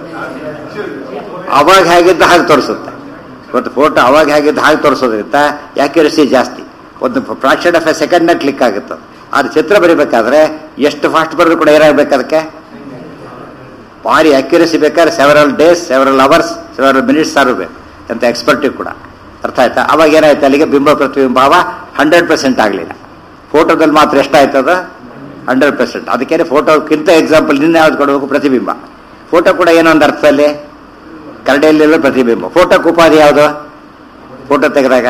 ಅವಾಗ ಹೇಗಿದ್ದ ಹಾಗೆ ತೋರಿಸುತ್ತೆ. ಇವತ್ತು ಫೋಟೋ ಅವಾಗ ಹೇಗಿದ್ದ ಹಾಗೆ ತೋರಿಸೋದ್ರಿಂದ ಆಕ್ಯುರಸಿ ಜಾಸ್ತಿ. ಒಂದು ಫ್ರಾಕ್ಷನ್ ಆಫ್ ಎ ಸೆಕೆಂಡ್ನಾಗ ಕ್ಲಿಕ್ ಆಗುತ್ತೆ. ಅದು ಚಿತ್ರ ಬರೀಬೇಕಾದ್ರೆ ಎಷ್ಟು ಫಾಸ್ಟ್ ಬರೋದು ಕೂಡ ಏನಾಗಬೇಕು, ಅದಕ್ಕೆ ಭಾರಿ ಅಕ್ಯುರಸಿ ಬೇಕಾದ್ರೆ several days, several hours, several minutes ಆಗಬೇಕು ಅಂತ ಎಕ್ಸ್ಪರ್ಟಿಗೆ ಕೂಡ. ಅರ್ಥ ಆಯ್ತಾ? ಅವಾಗ ಏನಾಯ್ತು, ಅಲ್ಲಿಗೆ ಬಿಂಬ ಪ್ರತಿಬಿಂಬಾವ ಹಂಡ್ರೆಡ್ ಪರ್ಸೆಂಟ್ ಆಗಲಿಲ್ಲ. ಫೋಟೋದಲ್ಲಿ ಮಾತ್ರ ಎಷ್ಟಾಯ್ತದ, ಹಂಡ್ರೆಡ್ ಪರ್ಸೆಂಟ್. ಅದಕ್ಕೇನೆ ಫೋಟೋಕ್ಕಿಂತ ಎಕ್ಸಾಂಪಲ್ ನಿನ್ನೆ ಯಾವ್ದು ಕೊಡಬೇಕು, ಪ್ರತಿಬಿಂಬ. ಫೋಟೋ ಕೂಡ ಏನೊಂದು ಅರ್ಥದಲ್ಲಿ ಕರಡಿಯಲ್ಲಿರೋ ಪ್ರತಿಬಿಂಬ. ಫೋಟೋಕ್ಕೆ ಉಪಾಧಿ ಯಾವುದು? ಫೋಟೋ ತೆಗೆದಾಗ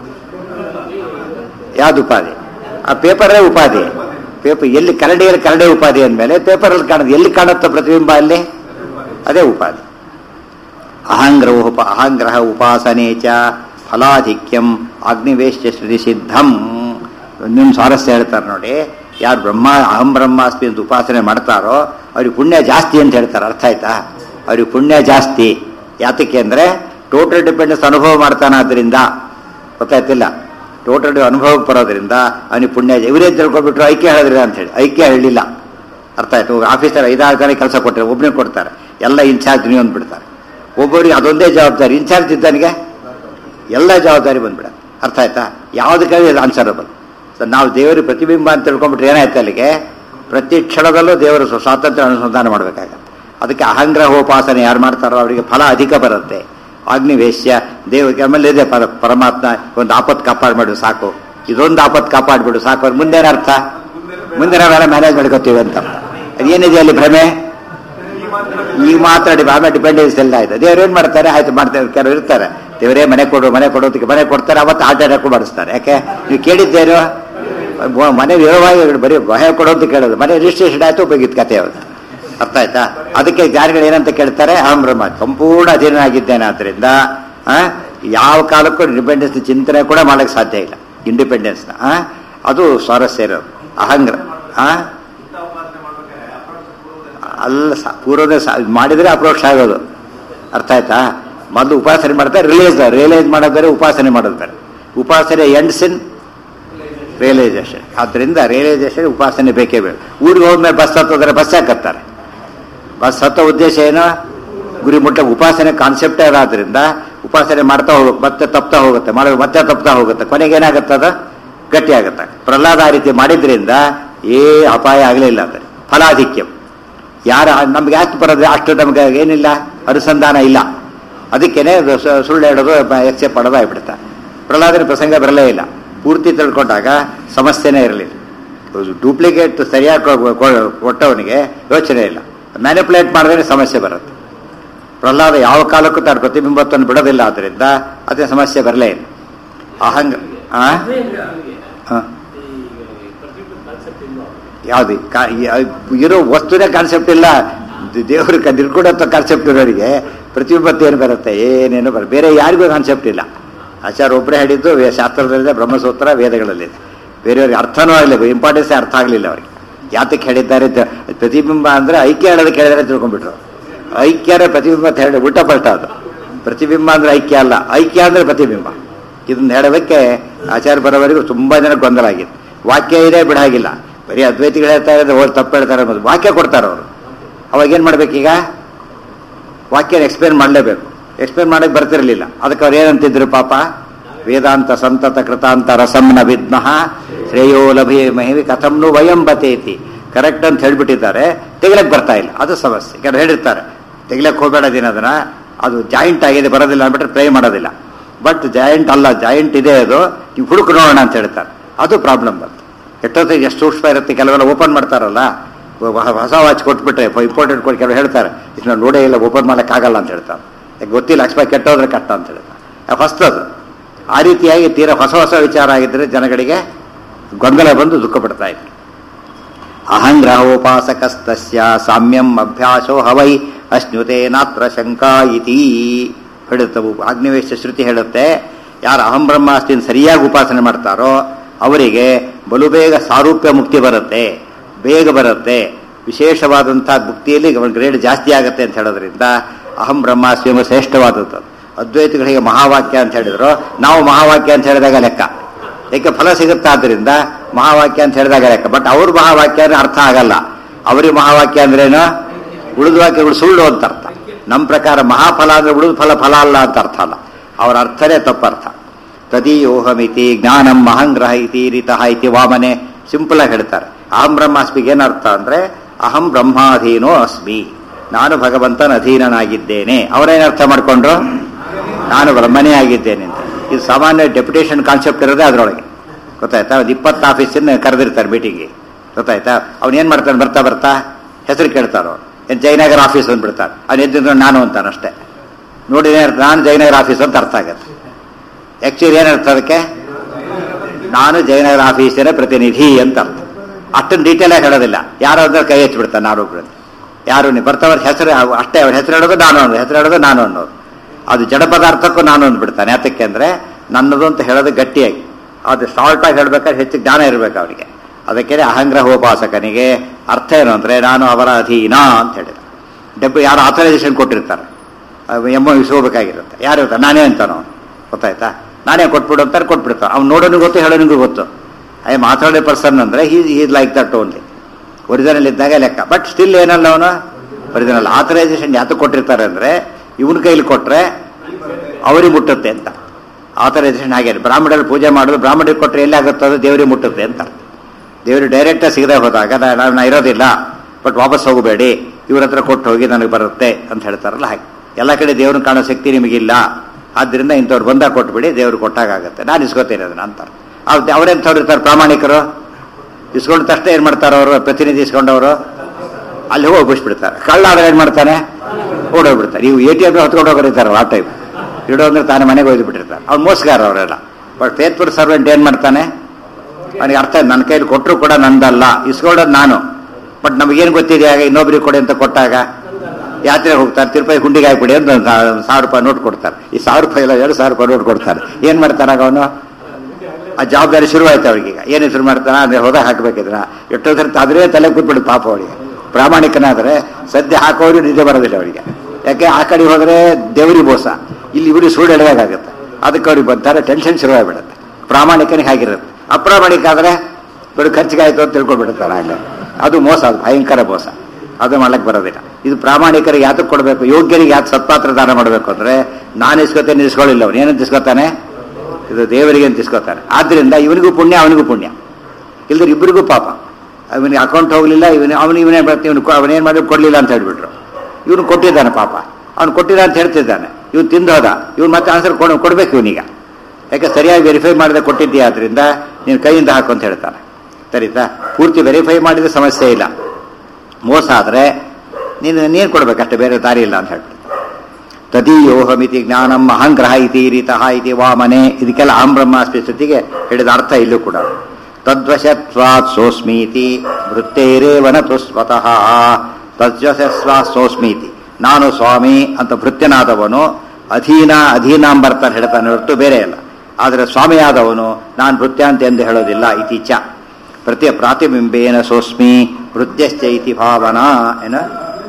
ಯಾವ್ದು ಉಪಾಧಿ? ಆ ಪೇಪರೇ ಉಪಾಧಿ. ಪೇಪರ್ ಎಲ್ಲಿ ಕರಡಿಯಲ್ಲಿ ಕರಡೆ ಉಪಾಧಿ ಅಂದಮೇಲೆ ಪೇಪರಲ್ಲಿ ಕಾಣುತ್ತೆ, ಎಲ್ಲಿ ಕಾಣುತ್ತೋ ಪ್ರತಿಬಿಂಬ ಅಲ್ಲಿ ಅದೇ ಉಪಾಧಿ. ಅಹಂಗ್ರಹ ಉಪ ಅಹಂಗ್ರಹ ಉಪಾಸನೆ ಚ ಫಲಾಧಿಕ್ಯಂ ಅಗ್ನಿವೇಶ್ಯ ಶ್ರುತಿ ಸಿದ್ಧಂ. ನಿಮ್ಮ ಸ್ವಾರಸ್ಯ ಹೇಳ್ತಾರೆ ನೋಡಿ, ಯಾರು ಬ್ರಹ್ಮ ಅಹಂ ಬ್ರಹ್ಮಾಸ್ಮಿ ಅಂತ ಉಪಾಸನೆ ಮಾಡ್ತಾರೋ ಅವ್ರಿಗೆ ಪುಣ್ಯ ಜಾಸ್ತಿ ಅಂತ ಹೇಳ್ತಾರೆ. ಅರ್ಥ ಆಯ್ತಾ? ಅವ್ರಿಗೆ ಪುಣ್ಯ ಜಾಸ್ತಿ. ಯಾತಕ್ಕೆ ಅಂದರೆ ಟೋಟಲ್ ಡಿಪೆಂಡೆನ್ಸ್ ಅನುಭವ ಮಾಡ್ತಾನಾದ್ರಿಂದ. ಗೊತ್ತಾಯ್ತಿಲ್ಲ? ಟೋಟಲ್ ಅನುಭವಕ್ಕೆ ಬರೋದ್ರಿಂದ ಅವನಿಗೆ ಪುಣ್ಯ. ಇವರೇ ತಿಳ್ಕೊಬಿಟ್ರು ಐಕ್ಯ ಹೇಳಿದ್ರೆ ಅಂತ ಹೇಳಿ, ಐಕ್ಯ ಹೇಳಿಲ್ಲ. ಅರ್ಥ ಆಯ್ತು? ಆಫೀಸರ್ ಐದಾರು ಜನ ಕೆಲಸ ಕೊಟ್ಟರೆ ಒಬ್ಬನೇ ಕೊಡ್ತಾರೆ, ಎಲ್ಲ ಇನ್ಚಾರ್ಜ್ ನೀವು ಅಂದ್ಬಿಡ್ತಾರೆ. ಒಬ್ಬರಿಗೆ ಅದೊಂದೇ ಜವಾಬ್ದಾರಿ, ಇನ್ಚಾರ್ಜ್ ಇದ್ದಾನಿಗೆ ಎಲ್ಲ ಜವಾಬ್ದಾರಿ ಬಂದ್ಬಿಡ. ಅರ್ಥ ಆಯ್ತಾ? ಯಾವುದಕ್ಕೆ ಆನ್ಸರಬಲ್. ಸೊ ನಾವು ದೇವರ ಪ್ರತಿಬಿಂಬ ಅಂತ ತಿಳ್ಕೊಂಡ್ಬಿಟ್ರೆ ಏನಾಯ್ತು, ಅಲ್ಲಿಗೆ ಪ್ರತಿ ಕ್ಷಣದಲ್ಲೂ ದೇವರ ಸ್ವಾತಂತ್ರ್ಯ ಅನುಸಂಧಾನ ಮಾಡಬೇಕಾಗತ್ತೆ. ಅದಕ್ಕೆ ಅಹಂಗ್ರಹೋಪಾಸನೆ ಯಾರು ಮಾಡ್ತಾರೋ ಅವರಿಗೆ ಫಲ ಅಧಿಕ ಬರುತ್ತೆ. ಅಗ್ನಿವೇಶ್ಯ ದೇವರಿಗೆ ಆಮೇಲೆ ಇದೆ ಪರ ಪರಮಾತ್ಮ ಒಂದು ಆಪತ್ತು ಕಾಪಾಡ್ಬಿಡು ಸಾಕು, ಇದೊಂದು ಆಪತ್ತು ಕಾಪಾಡ್ಬಿಡು ಸಾಕು. ಅವ್ರು ಮುಂದೇನ ಅರ್ಥ, ಮುಂದೆ ನಾವೆಲ್ಲ ಮ್ಯಾನೇಜ್ ಮಾಡ್ಕೋತೀವಿ ಅಂತ. ಅದೇನಿದೆ ಅಲ್ಲಿ ಭ್ರಮೆ. ಈಗ ಮಾತ್ರ ಆಮೇಲೆ ಡಿಪೆಂಡೆನ್ಸ್ ಎಲ್ಲ ಆಯ್ತು. ದೇವ್ರು ಏನ್ ಮಾಡ್ತಾರೆ, ಆಯ್ತು ಮಾಡ್ತಾರೆ. ಕೆಲವರು ಇರ್ತಾರೆ, ದೇವರೇ ಮನೆ ಕೊಡು ಮನೆ ಕೊಡೋದಕ್ಕೆ ಮನೆ ಕೊಡ್ತಾರೆ, ಅವತ್ತು ಆಟ ಆಡಕ್ಕೂ ಮಾಡಿಸ್ತಾರೆ. ಯಾಕೆ ನೀವು ಕೇಳಿದ್ದೇನು, ಮನೆ ವಿರವಾಗಿ ಬರೀ ಭಯ ಕೊಡೋದು ಕೇಳೋದು, ಮನೆ ರಿಜಿಸ್ಟ್ರೇಷನ್ ಆಯ್ತು ಉಪಯೋಗಿತ್ ಕಥೆ ಅವತ್ತು. ಅರ್ಥ ಆಯ್ತಾ? ಅದಕ್ಕೆ ಜಾರಿಗಳು ಏನಂತ ಕೇಳ್ತಾರೆ, ಅಹಂ ಬ್ರಹ್ಮ ಸಂಪೂರ್ಣ ಅಧೀನನಾಗಿದ್ದೇನೆ. ಆದ್ರಿಂದ ಯಾವ ಕಾಲಕ್ಕೂ ಡಿಪೆಂಡೆನ್ಸ್ ಚಿಂತನೆ ಕೂಡ ಮಾಡಕ್ಕೆ ಸಾಧ್ಯ ಇಲ್ಲ. ಇಂಡಿಪೆಂಡೆನ್ಸ್ನ ಅದು ಸ್ವಾರಸ್ಯ ಇರೋದು. ಅಹಂಗ್ರ ಅಲ್ಲ, ಪೂರ್ವದ ಮಾಡಿದ್ರೆ ಅಪ್ರೋಕ್ಷ ಆಗೋದು. ಅರ್ಥ ಆಯ್ತಾ? ಮೊದಲು ಉಪಾಸನೆ ಮಾಡ್ತಾರೆ, ರಿಯಲೈಸ್ ರಿಯಲೈಸ್ ಮಾಡೋದು ಬೇರೆ, ಉಪಾಸನೆ ಮಾಡೋದು ಬೇರೆ. ಉಪಾಸನೆ ಎಂಡ್ಸ್ ಇನ್ ರಿಯಲೈಸೇಷನ್. ಆದ್ದರಿಂದ ರಿಯಲೈಸೇಷನ್ ಉಪಾಸನೆ ಬೇಕೇ ಬೇಕು. ಊರಿಗೆ ಹೋದ್ಮೇಲೆ ಬಸ್ ಹತ್ತೋದ್ರೆ ಬಸ್ ಹಾಕತ್ತಾರೆ. ಬಸ್ ಹತ್ತೋ ಉದ್ದೇಶ ಏನು, ಗುರಿ ಮುಟ್ಟ. ಉಪಾಸನೆ ಕಾನ್ಸೆಪ್ಟೇ ಅದಾದ್ರಿಂದ ಉಪಾಸನೆ ಮಾಡ್ತಾ ಹೋಗ್ಬೇಕು, ಮತ್ತೆ ತಪ್ತಾ ಹೋಗುತ್ತೆ, ಮಾಡೋದು ಮತ್ತೆ ತಪ್ತಾ ಹೋಗುತ್ತೆ, ಕೊನೆಗೆ ಏನಾಗುತ್ತೆ, ಅದು ಗಟ್ಟಿ ಆಗುತ್ತೆ. ಪ್ರಹ್ಲಾದ ಆ ರೀತಿ ಮಾಡಿದ್ರಿಂದ ಏ ಅಪಾಯ ಆಗಲಿಲ್ಲ. ಅಂದರೆ ಫಲಾಧಿಕ್ಯಂ. ಯಾರು ನಮ್ಗೆ ಯಾಕೆ ಬರೋದ್ರೆ ಅಷ್ಟು ನಮ್ಗೆ ಏನಿಲ್ಲ, ಅನುಸಂಧಾನ ಇಲ್ಲ. ಅದಕ್ಕೇನೆ ಸುಳ್ಳು ಹೇಳೋದು ಎಕ್ಸೆಪ್ಟ್ ಮಾಡೋದು ಆಗ್ಬಿಡ್ತಾರೆ. ಪ್ರಹ್ಲಾದನ ಪ್ರಸಂಗ ಬರಲೇ ಇಲ್ಲ. ಪೂರ್ತಿ ತಿಳ್ಕೊಂಡಾಗ ಸಮಸ್ಯೆನೇ ಇರಲಿಲ್ಲ. ಡೂಪ್ಲಿಕೇಟ್ ಸರಿಯಾಗಿ ಕೊಟ್ಟವನಿಗೆ ಯೋಚನೆ ಇಲ್ಲ, ಮ್ಯಾನಿಪುಲೇಟ್ ಮಾಡಿದ್ರೆ ಸಮಸ್ಯೆ ಬರುತ್ತೆ. ಪ್ರಹ್ಲಾದ ಯಾವ ಕಾಲಕ್ಕೂ ತಾನು ಪ್ರತಿಬಿಂಬತ್ವವನ್ನು ಬಿಡೋದಿಲ್ಲ. ಆದ್ದರಿಂದ ಅದೇ ಸಮಸ್ಯೆ ಬರಲೇ ಇಲ್ಲ. ಅಹಂಗ ಯಾವ್ದು ಇರೋ ವಸ್ತುನೇ ಕಾನ್ಸೆಪ್ಟ್ ಇಲ್ಲ. ದೇವರು ನಿರ್ಗುಣತ್ವ ಕಾನ್ಸೆಪ್ಟ್ ಇರೋರಿಗೆ ಪ್ರತಿಬಿಂಬತ್ವ ಏನು ಬರುತ್ತೆ, ಏನೇನು ಬರ ಬೇರೆ ಯಾರಿಗೂ ಕಾನ್ಸೆಪ್ಟ್ ಇಲ್ಲ. ಆಚಾರ್ಯ ಒಬ್ಬರೇ ಹೇಳಿದ್ದು ಶಾಸ್ತ್ರದಲ್ಲಿದೆ, ಬ್ರಹ್ಮಸೂತ್ರ ವೇದಗಳಲ್ಲಿದೆ. ಬೇರೆಯವ್ರಿಗೆ ಅರ್ಥನೂ ಆಗಲಿಲ್ಲ, ಇಂಪಾರ್ಟೆನ್ಸೇ ಅರ್ಥ ಆಗಲಿಲ್ಲ ಅವರಿಗೆ. ಯಾತಕ್ಕೆ ಹೇಳಿದ್ದಾರೆ, ಪ್ರತಿಬಿಂಬ ಅಂದರೆ ಐಕ್ಯ ಹೇಳೋದಕ್ಕೆ ಹೇಳಿದರೆ ತಿಳ್ಕೊಂಡ್ಬಿಟ್ರು. ಐಕ್ಯರೇ ಪ್ರತಿಬಿಂಬ ಅಂತ ಹೇಳಿ ಉಲ್ಟಾ ಪಲ್ಟ. ಅದು ಪ್ರತಿಬಿಂಬ ಅಂದರೆ ಐಕ್ಯ ಅಲ್ಲ, ಐಕ್ಯ ಅಂದರೆ ಪ್ರತಿಬಿಂಬ. ಇದನ್ನ ಹೇಳೋದಕ್ಕೆ ಆಚಾರ್ಯ ಬರೋವರೆಗೂ ತುಂಬ ಜನ ಗೊಂದಲ ಆಗಿದೆ. ವಾಕ್ಯ ಇದೆ ಬಿಡಾಗಿಲ್ಲ, ಬರೀ ಅದ್ವೈತಿಗಳು ಹೇಳ್ತಾ ಇರೋದು ಅವ್ರು ತಪ್ಪು ಹೇಳ್ತಾರೆ ಅನ್ನೋದು. ವಾಕ್ಯ ಕೊಡ್ತಾರೆ ಅವರು, ಅವಾಗೇನು ಮಾಡ್ಬೇಕೀಗ, ವಾಕ್ಯನ ಎಕ್ಸ್ಪ್ಲೇನ್ ಮಾಡಲೇಬೇಕು. ಎಕ್ಸ್ಪ್ಲೇನ್ ಮಾಡಕ್ಕೆ ಬರ್ತಿರಲಿಲ್ಲ. ಅದಕ್ಕೆ ಅವ್ರು ಏನಂತಿದ್ರು ಪಾಪ, ವೇದಾಂತ ಸಂತತ ಕೃತಾಂತ ರಸಂನ ವಿದ್ಮಃ ಶ್ರೇಯೋ ಲಭೇ ಮಹಿವಿ ಕಥಂನು ವಯಂ ಬತೇತಿ. ಕರೆಕ್ಟ್ ಅಂತ ಹೇಳ್ಬಿಟ್ಟಿದ್ದಾರೆ, ತೆಗಿಲಕ್ಕೆ ಬರ್ತಾ ಇಲ್ಲ. ಅದು ಸಮಸ್ಯೆ. ಕೆಲವರು ಹೇಳಿರ್ತಾರೆ ತೆಗಿಲಕ್ಕೆ ಹೋಗಬೇಡ ದಿನದನ್ನ, ಅದು ಜಾಯಿಂಟ್ ಆಗಿದೆ ಬರೋದಿಲ್ಲ ಅಂದ್ಬಿಟ್ರೆ ಟ್ರೈ ಮಾಡೋದಿಲ್ಲ. ಬಟ್ ಜಾಯಿಂಟ್ ಅಲ್ಲ, ಜಾಯಿಂಟ್ ಇದೆ, ಅದು ನೀವು ಹುಡುಕು ನೋಡೋಣ ಅಂತ ಹೇಳ್ತಾರೆ. ಅದು ಪ್ರಾಬ್ಲಮ್ ಬಂತು. ಎಷ್ಟೊತ್ತಿಗೆ ಎಷ್ಟು ಸೂಕ್ಷ್ಮ ಇರುತ್ತೆ. ಕೆಲವೆಲ್ಲ ಓಪನ್ ಮಾಡ್ತಾರಲ್ಲ, ಹೊಸ ವಾಚ್ ಕೊಟ್ಬಿಟ್ರೆ ಇಂಪಾರ್ಟೆಂಟ್ ಕೊಟ್ಟು ಕೆಲವರು ಹೇಳ್ತಾರೆ ಇದನ್ನ ನೋಡೇ ಇಲ್ಲ, ಓಪನ್ ಮಾಡೋಕ್ಕಾಗಲ್ಲ ಅಂತ ಹೇಳ್ತಾರೆ. ಯಾಕೆ ಗೊತ್ತಿಲ್ಲ, ಅಕಸ್ಮಾತ್ ಕೆಟ್ಟೋದ್ರೆ ಕಷ್ಟ ಅಂತ ಹೇಳ್ತಾರೆ. ಫಸ್ಟ್ ಅದು ಆ ರೀತಿಯಾಗಿ ತೀರಾ ಹೊಸ ಹೊಸ ವಿಚಾರ ಆಗಿದ್ದರೆ ಜನಗಳಿಗೆ ಗೊಂದಲ ಬಂದು ದುಃಖ ಪಡ್ತಾ ಇದ್ರು. ಅಹಂಗ್ರಹೋಪಾಸಕಸ್ತಸ್ಯ ಸಾಮ್ಯಂ ಅಭ್ಯಾಸೋ ಹವೈ ಅಶ್ನುತೆ ನಾತ್ರ ಶಂಕಾ ಇತಿ ಹೇಳುತ್ತವು. ಆಗ್ನಿವೇಶ ಶ್ರುತಿ ಹೇಳುತ್ತೆ, ಯಾರು ಅಹಂ ಬ್ರಹ್ಮಾಸ್ತಿನ ಸರಿಯಾಗಿ ಉಪಾಸನೆ ಮಾಡ್ತಾರೋ ಅವರಿಗೆ ಬಲು ಬೇಗ ಸಾರೂಪ್ಯ ಮುಕ್ತಿ ಬರುತ್ತೆ, ಬೇಗ ಬರುತ್ತೆ. ವಿಶೇಷವಾದಂಥ ಮುಕ್ತಿಯಲ್ಲಿ ಗ್ರೇಡ್ ಜಾಸ್ತಿ ಆಗುತ್ತೆ ಅಂತ ಹೇಳೋದ್ರಿಂದ ಅಹಂ ಬ್ರಹ್ಮಾಸ್ಮಿ ಎಂಬ ಶ್ರೇಷ್ಠವಾದದ್ದು. ಅದ್ವೈತಗಳಿಗೆ ಮಹಾವಾಕ್ಯ ಅಂತ ಹೇಳಿದ್ರು, ನಾವು ಮಹಾವಾಕ್ಯ ಅಂತ ಹೇಳಿದಾಗ ಲೆಕ್ಕ, ಏಕೆ ಫಲ ಸಿಗುತ್ತಾ, ಆದ್ದರಿಂದ ಮಹಾವಾಕ್ಯ ಅಂತ ಹೇಳಿದಾಗ ಲೆಕ್ಕ. ಬಟ್ ಅವ್ರ ಮಹಾವಾಕ್ಯ ಅಂದ್ರೆ ಅರ್ಥ ಆಗಲ್ಲ. ಅವ್ರಿಗೆ ಮಹಾವಾಕ್ಯ ಅಂದ್ರೇನು, ಉಳಿದ ವಾಕ್ಯಗಳು ಸುಳ್ಳು ಅಂತ ಅರ್ಥ. ನಮ್ಮ ಪ್ರಕಾರ ಮಹಾಫಲ ಅಂದ್ರೆ ಉಳಿದ ಫಲ ಫಲ ಅಲ್ಲ ಅಂತ ಅರ್ಥ ಅಲ್ಲ, ಅವ್ರ ಅರ್ಥನೇ ತಪ್ಪರ್ಥ. ತದೀಯೋಹಮಿತಿ ಜ್ಞಾನಂ ಅಹಂಗ್ರಹ ಇತಿ ರೀತಃ ಇತಿ ವಾಮನೆ. ಸಿಂಪಲ್ ಆಗಿ ಹೇಳ್ತಾರೆ. ಅಹಂ ಬ್ರಹ್ಮಾಸ್ಮಿಗೆ ಏನರ್ಥ ಅಂದ್ರೆ ಅಹಂ ಬ್ರಹ್ಮಾಧೀನೋ ಅಸ್ಮಿ, ನಾನು ಭಗವಂತನ ಅಧೀನನಾಗಿದ್ದೇನೆ. ಅವರೇನು ಅರ್ಥ ಮಾಡ್ಕೊಂಡ್ರು? ನಾನು ಬ್ರಹ್ಮನೇ ಆಗಿದ್ದೇನೆ ಅಂತ. ಇದು ಸಾಮಾನ್ಯ ಡೆಪ್ಯುಟೇಷನ್ ಕಾನ್ಸೆಪ್ಟ್ ಇರೋದೇ ಅದರೊಳಗೆ, ಗೊತ್ತಾಯ್ತಾ? ಒಂದು ಇಪ್ಪತ್ತು ಆಫೀಸಿನ ಕರೆದಿರ್ತಾರೆ ಮೀಟಿಂಗ್ಗೆ, ಗೊತ್ತಾಯ್ತಾ? ಅವ್ನೇನು ಮಾಡ್ತಾನೆ, ಬರ್ತಾ ಬರ್ತಾ ಹೆಸರು ಕೇಳ್ತಾರೋ, ಏನು ಜಯನಗರ ಆಫೀಸ್ ಅಂದ್ಬಿಡ್ತಾರೆ. ಅವ್ನು ಎದ್ದಿದ್ರು ನಾನು ಅಂತಾನಷ್ಟೇ. ನೋಡಿ ನಾನು ಜಯನಗರ ಆಫೀಸ್ ಅಂತ ಅರ್ಥ ಆಗತ್ತೆ. ಆ್ಯಕ್ಚುಲಿ ಏನರ್ಥ ಅದಕ್ಕೆ? ನಾನು ಜಯನಗರ ಆಫೀಸಿನ ಪ್ರತಿನಿಧಿ ಅಂತ ಅರ್ಥ. ಅಷ್ಟೊಂದು ಡೀಟೇಲ್ ಆಗಿ ಹೇಳೋದಿಲ್ಲ. ಯಾರಾದ್ರೂ ಕೈ ಹೆಚ್ಚಿಬಿಡ್ತಾನೆ ನಾನೊಬ್ರು. ಯಾರು ನೀವು ಬರ್ತಾವ್ರ ಹೆಸರು ಅಷ್ಟೇ, ಅವ್ರ ಹೆಸರು ಹೇಳೋದು ನಾನು ಅನ್ನೋದು, ಹೆಸರು ಹೇಳೋದು ನಾನು ಅನ್ನೋದು. ಅದು ಜಡ ಪದಾರ್ಥಕ್ಕೂ ನಾನು ಅಂದ್ಬಿಡ್ತಾನೆ. ಯಾತಕ್ಕೆ ಅಂದರೆ ನನ್ನದು ಅಂತ ಹೇಳೋದು ಗಟ್ಟಿಯಾಗಿ, ಅದು ಶಾರ್ಟಾಗಿ ಹೇಳ್ಬೇಕಾದ್ರೆ ಹೆಚ್ಚು ಜ್ಞಾನ ಇರಬೇಕು ಅವರಿಗೆ. ಅದಕ್ಕೆ ಅಹಂಗ್ರಹೋಪಾಸಕನಿಗೆ ಅರ್ಥ ಏನು ಅಂದರೆ ನಾನು ಅವರ ಅಧೀನ ಅಂತ ಹೇಳಿದ. ಡೆಬ್ಬು ಯಾರು ಆಥರೈಸೇಷನ್ ಕೊಟ್ಟಿರ್ತಾರೆ, ಎಮ್ಮೋ ಇಸ್ಕೋಬೇಕಾಗಿರುತ್ತೆ. ಯಾರು ಇರ್ತಾರೆ? ನಾನೇ ಅಂತಾನೋ, ಗೊತ್ತಾಯ್ತಾ? ನಾನೇ ಕೊಟ್ಬಿಡು ಅಂತಾರೆ, ಕೊಟ್ಬಿಡ್ತಾನೆ. ಅವ್ನು ನೋಡೋನಿಗೂ ಗೊತ್ತು, ಹೇಳೋನಿಗೂ ಗೊತ್ತು. ಐ ಆಮ್ ಆಥರೈಡ್ ಪರ್ಸನ್ ಅಂದರೆ he is like that only. Original ಇದ್ದಾಗ ಲೆಕ್ಕ, ಬಟ್ ಸ್ಟಿಲ್ ಏನಲ್ಲ ಅವನು ಒರಿಜಿನಲ್. ಆಥರೈಸೇಷನ್ ಯಾತಕ್ಕೆ ಕೊಟ್ಟಿರ್ತಾರೆ ಅಂದರೆ ಇವನ ಕೈಲಿ ಕೊಟ್ಟರೆ ಅವ್ರಿಗೆ ಮುಟ್ಟುತ್ತೆ ಅಂತ. ಆಥರೈಸೇಷನ್ ಹಾಗೆ ಬ್ರಾಹ್ಮಣರು ಪೂಜೆ ಮಾಡೋದು, ಬ್ರಾಹ್ಮಣರಿಗೆ ಕೊಟ್ಟರೆ ಎಲ್ಲಿ ಆಗುತ್ತೆ ಅದು ದೇವರಿಗೆ ಮುಟ್ಟುತ್ತೆ ಅಂತ. ದೇವರು ಡೈರೆಕ್ಟಾಗಿ ಸಿಗದೆ ಹೋದಾಗ ನಾನು ಇರೋದಿಲ್ಲ, ಬಟ್ ವಾಪಸ್ ಹೋಗಬೇಡಿ, ಇವ್ರ ಹತ್ರ ಕೊಟ್ಟು ಹೋಗಿ ನನಗೆ ಬರುತ್ತೆ ಅಂತ ಹೇಳ್ತಾರಲ್ಲ ಹಾಗೆ. ಎಲ್ಲ ಕಡೆ ದೇವ್ರನ್ನ ಕಾಣೋ ಶಕ್ತಿ ನಿಮಗಿಲ್ಲ, ಆದ್ದರಿಂದ ಇಂಥವ್ರು ಬಂದಾಗ ಕೊಟ್ಬಿಡಿ, ದೇವ್ರು ಕೊಟ್ಟಾಗುತ್ತೆ, ನಾನು ಇಸ್ಕೋತೇನೆ ಅದನ್ನ ಅಂತಾರೆ. ಅವ್ರು ಅವರೆಂಥವ್ರು ಇರ್ತಾರೆ ಪ್ರಾಮಾಣಿಕರು. ಇಸ್ಕೊಂಡ ತಕ್ಷಣ ಏನು ಮಾಡ್ತಾರೆ ಅವರು? ಪ್ರತಿನಿಧಿ ಇಸ್ಕೊಂಡವರು ಅಲ್ಲಿ ಹೋಗಿ ಬಿಡ್ತಾರೆ. ಕಳ್ಳ ಆದ್ರೆ ಏನು ಮಾಡ್ತಾನೆ? ಓಡೋಗ್ಬಿಡ್ತಾರೆ. ನೀವು ಎ ಟಿ ಎಮ್ ಹೊತ್ಕೊಂಡು ಹೋಗಿರ್ತಾರಲ್ಲ ಆ ಟೈಪ್ ಇಡೋ ಅಂದ್ರೆ ತಾನೇ ಮನೆಗೆ ಒಯ್ದು ಬಿಟ್ಟಿರ್ತಾರೆ. ಅವ್ನು ಮೋಸಗಾರ ಅವರೆಲ್ಲ. ಬಟ್ ಫೇತ್ಫುಲ್ ಸರ್ವೆಂಟ್ ಏನು ಮಾಡ್ತಾನೆ? ಅವನಿಗೆ ಅರ್ಥ, ನನ್ನ ಕೈಲಿ ಕೊಟ್ಟರು ಕೂಡ ನಂದಲ್ಲ, ಇಸ್ಕೊಳ್ಳೋದು ನಾನು. ಬಟ್ ನಮಗೇನು ಗೊತ್ತಿದೆ, ಆಗ ಇನ್ನೊಬ್ರಿಗೆ ಕೊಡಿ ಅಂತ ಕೊಟ್ಟಾಗ ಯಾತ್ರೆ ಹೋಗ್ತಾರೆ, ತಿರುಪತಿ ಗುಂಡಿಗೆ ಹಾಕ್ಬಿಡಿ ಅಂತ ಒಂದು ಸಾವಿರ ರೂಪಾಯಿ ನೋಟ್ ಕೊಡ್ತಾರೆ. ಈ ಸಾವಿರ ರೂಪಾಯಿ ಇಲ್ಲ, ಎರಡು ಸಾವಿರ ರೂಪಾಯಿ ನೋಟ್ ಕೊಡ್ತಾರೆ. ಏನು ಮಾಡ್ತಾನಾಗ ಅವನು? ಆ ಜವಾಬ್ದಾರಿ ಶುರುವಾಯ್ತು ಅವ್ರಿಗೀಗ. ಏನು ಶುರು ಮಾಡ್ತಾನೆ ಅಂದರೆ ಹೋದಾಗ ಹಾಕಬೇಕಿದ್ರ ಎಷ್ಟೊತ್ತರ ಅದ್ರೇ ತಲೆ ಕೂತ್ಬಿಡು ಪಾಪ ಅವಳಿಗೆ. ಪ್ರಾಮಾಣಿಕನಾದರೆ ಸದ್ಯ ಹಾಕೋರು ನಿಜ ಬರೋದಿಲ್ಲ ಅವರಿಗೆ. ಯಾಕೆ ಆ ಕಡೆ ಹೋದರೆ ದೇವರಿ ಮೋಸ, ಇಲ್ಲಿ ಇವ್ರಿಗೆ ಸುಳ್ಳು ಎಳೆದಾಗುತ್ತೆ. ಅದಕ್ಕೆ ಅವ್ರಿಗೆ ಬಂತಾರೆ, ಟೆನ್ಷನ್ ಶುರುವಾಗಿಬಿಡುತ್ತೆ. ಪ್ರಾಮಾಣಿಕನಿಗೆ ಆಗಿರುತ್ತೆ. ಅಪ್ರಾಮಾಣಿಕ ಆದರೆ ಬಿಡು ಖರ್ಚಿಗೆ ಆಯಿತು ಅಂತ ತಿಳ್ಕೊಂಡ್ಬಿಡ್ತಾರೆ. ಹಂಗೆ ಅದು ಮೋಸ, ಅದು ಭಯಂಕರ ಮೋಸ. ಅದು ಮಾಡ್ಲಿಕ್ಕೆ ಬರೋದಿಲ್ಲ. ಇದು ಪ್ರಾಮಾಣಿಕರಿಗೆ ಯಾತಕ್ಕೆ ಕೊಡಬೇಕು? ಯೋಗ್ಯರಿಗೆ ಯಾಕೆ ಸತ್ಪಾತ್ರ ದಾನ ಮಾಡಬೇಕು ಅಂದರೆ ನಾನು ಇಸ್ಕೊತೇನೆ, ಇಸ್ಕೊಳ್ಳಿಲ್ಲ ಅವನು ಏನಂತ ಇಸ್ಕೊತಾನೆ? ಇದು ದೇವರಿಗೆ ಅಂತ ಇಸ್ಕೊತಾನೆ. ಆದ್ದರಿಂದ ಇವನಿಗೂ ಪುಣ್ಯ, ಅವನಿಗೂ ಪುಣ್ಯ. ಇಲ್ದ್ರೆ ಇಬ್ಬರಿಗೂ ಪಾಪ. ಇವನಿಗೆ ಅಕೌಂಟ್ ಹೋಗಲಿಲ್ಲ, ಇವನು ಅವನು ಇವನೇ ಬರ್ತೀವಿ, ಇವನು ಅವನೇನು ಮಾಡಿದ್ರು ಕೊಡಲಿಲ್ಲ ಅಂತ ಹೇಳ್ಬಿಟ್ರು. ಇವನು ಕೊಟ್ಟಿದ್ದಾನೆ ಪಾಪ, ಅವನು ಕೊಟ್ಟಿಲ್ಲ ಅಂತ ಹೇಳ್ತಿದ್ದಾನೆ. ಇವನು ತಿಂದು ಹೋದ, ಇವನು ಮತ್ತೆ ಆನ್ಸರ್ ಕೊಡ ಕೊಡಬೇಕು ಇವನೀಗ. ಯಾಕೆ ಸರಿಯಾಗಿ ವೆರಿಫೈ ಮಾಡದೆ ಕೊಟ್ಟಿದ್ದೀಯ, ಆದ್ದರಿಂದ ನೀನು ಕೈಯಿಂದ ಹಾಕು ಅಂತ ಹೇಳ್ತಾನೆ. ಸರಿತಾ? ಪೂರ್ತಿ ವೆರಿಫೈ ಮಾಡಿದ್ರೆ ಸಮಸ್ಯೆ ಇಲ್ಲ. ಮೋಸ ಆದರೆ ನೀನು ನೀನು ಕೊಡ್ಬೇಕಷ್ಟೇ, ಬೇರೆ ದಾರಿ ಇಲ್ಲ ಅಂತ ಹೇಳ್ತಾರೆ. ತದೀಯೋಹಮಿತಿ ಜ್ಞಾನಂ ಅಹಂಗ್ರಹ ಇತಿ ರೀತಃ ಇತಿ ವಾಮನೆ. ಇದಕ್ಕೆಲ್ಲ ಅಹಂ ಬ್ರಹ್ಮಾಸ್ಮಿ ಸ್ಥಿತಿಗೆ ಹೇಳಿದ ಅರ್ಥ ಇಲ್ಲೂ ಕೂಡ. ತದ್ವಶತ್ವಾತ್ ಸೋಸ್ಮೀತಿ ಭೃತ್ತೇರೇವನ ತು ಸ್ವತಃ. ತದ್ವಶಸ್ವಾತ್ ಸೋಸ್ಮೀತಿ, ನಾನು ಸ್ವಾಮಿ ಅಂತ ಭೃತ್ಯನಾದವನು ಅಧೀನ ಅಧೀನಾಂಬರ್ತಾನೆ ಹೇಳ್ತಾನೆ ಹೊರತು ಬೇರೆ ಅಲ್ಲ. ಆದರೆ ಸ್ವಾಮಿಯಾದವನು ನಾನು ಭೃತ್ಯ ಅಂತ ಎಂದು ಹೇಳೋದಿಲ್ಲ. ಇತೀಚ ಪ್ರತಿ ಪ್ರಾತಿಬಿಂಬೇನ ಸೋಸ್ಮಿ ಭೃತ್ಯಶ್ಚ ಇತಿ ಭಾವನಾ. ಏನ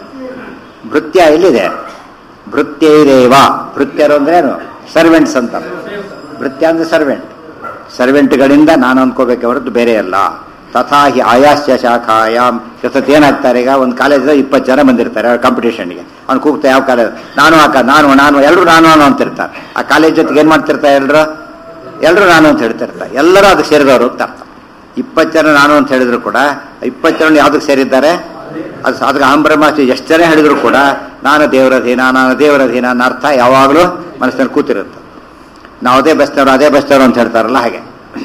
ಭೃತ್ಯ ಎಲ್ಲಿದೆ? ಭೃತ್ಯೈರೇವ. ಭೃತ್ಯರು ಅಂದ್ರೇನು? ಸರ್ವೆಂಟ್ಸ್ ಅಂತ. ಭೃತ್ಯ ಅಂದ್ರೆ ಸರ್ವೆಂಟ್. ಸರ್ವೆಂಟ್ಗಳಿಂದ ನಾನು ಅನ್ಕೋಬೇಕೆ ಹೊರತು ಬೇರೆ ಅಲ್ಲ. ತಥಾ ಹಿ ಆಯಾಸ್ಯ ಶಾಖಾಯಾಮ್. ಜೊತೆ ಏನಾಗ್ತಾರೆ, ಈಗ ಒಂದು ಕಾಲೇಜ್ ಇಪ್ಪತ್ತು ಜನ ಬಂದಿರ್ತಾರೆ ಕಾಂಪಿಟೇಷನ್ಗೆ. ಅವ್ನು ಕೂಗ್ತಾ ಯಾವ ಕಾಲೇಜ್ ನಾನು ಹಾಕ ನಾನು ನಾನು ಎಲ್ಲರೂ ನಾನು ನಾನು ಅಂತಿರ್ತಾರೆ. ಆ ಕಾಲೇಜ್ ಜೊತೆಗೆ ಏನು ಮಾಡ್ತಿರ್ತಾರೆ? ಎಲ್ಲರೂ ಎಲ್ಲರೂ ನಾನು ಅಂತ ಹೇಳ್ತಿರ್ತಾರೆ. ಎಲ್ಲರೂ ಅದಕ್ಕೆ ಸೇರಿದವರು ಅಂತ ಅರ್ಥ. ಇಪ್ಪತ್ತು ಜನ ನಾನು ಅಂತ ಹೇಳಿದ್ರು ಕೂಡ ಇಪ್ಪತ್ತು ಜನ ಯಾವುದಕ್ಕೆ ಸೇರಿದ್ದಾರೆ? ಅದು ಅದಕ್ಕೆ ಅಹಂ ಬ್ರಹ್ಮಾಸ್ಮಿ ಎಷ್ಟು ಜನ ಹೇಳಿದ್ರು ಕೂಡ ನಾನು ದೇವರಧೀನ ನಾನು ದೇವರಧೀನ ಅನ್ನೋ ಅರ್ಥ ಯಾವಾಗಲೂ ಮನಸ್ಸಿನಲ್ಲಿ ಕೂತಿರುತ್ತೆ. ನಾವು ಅದೇ ಬೆಸ್ತವರು ಅದೇ ಬೆಸ್ತವರು ಅಂತ ಹೇಳ್ತಾರಲ್ಲ ಹಾಗೆ.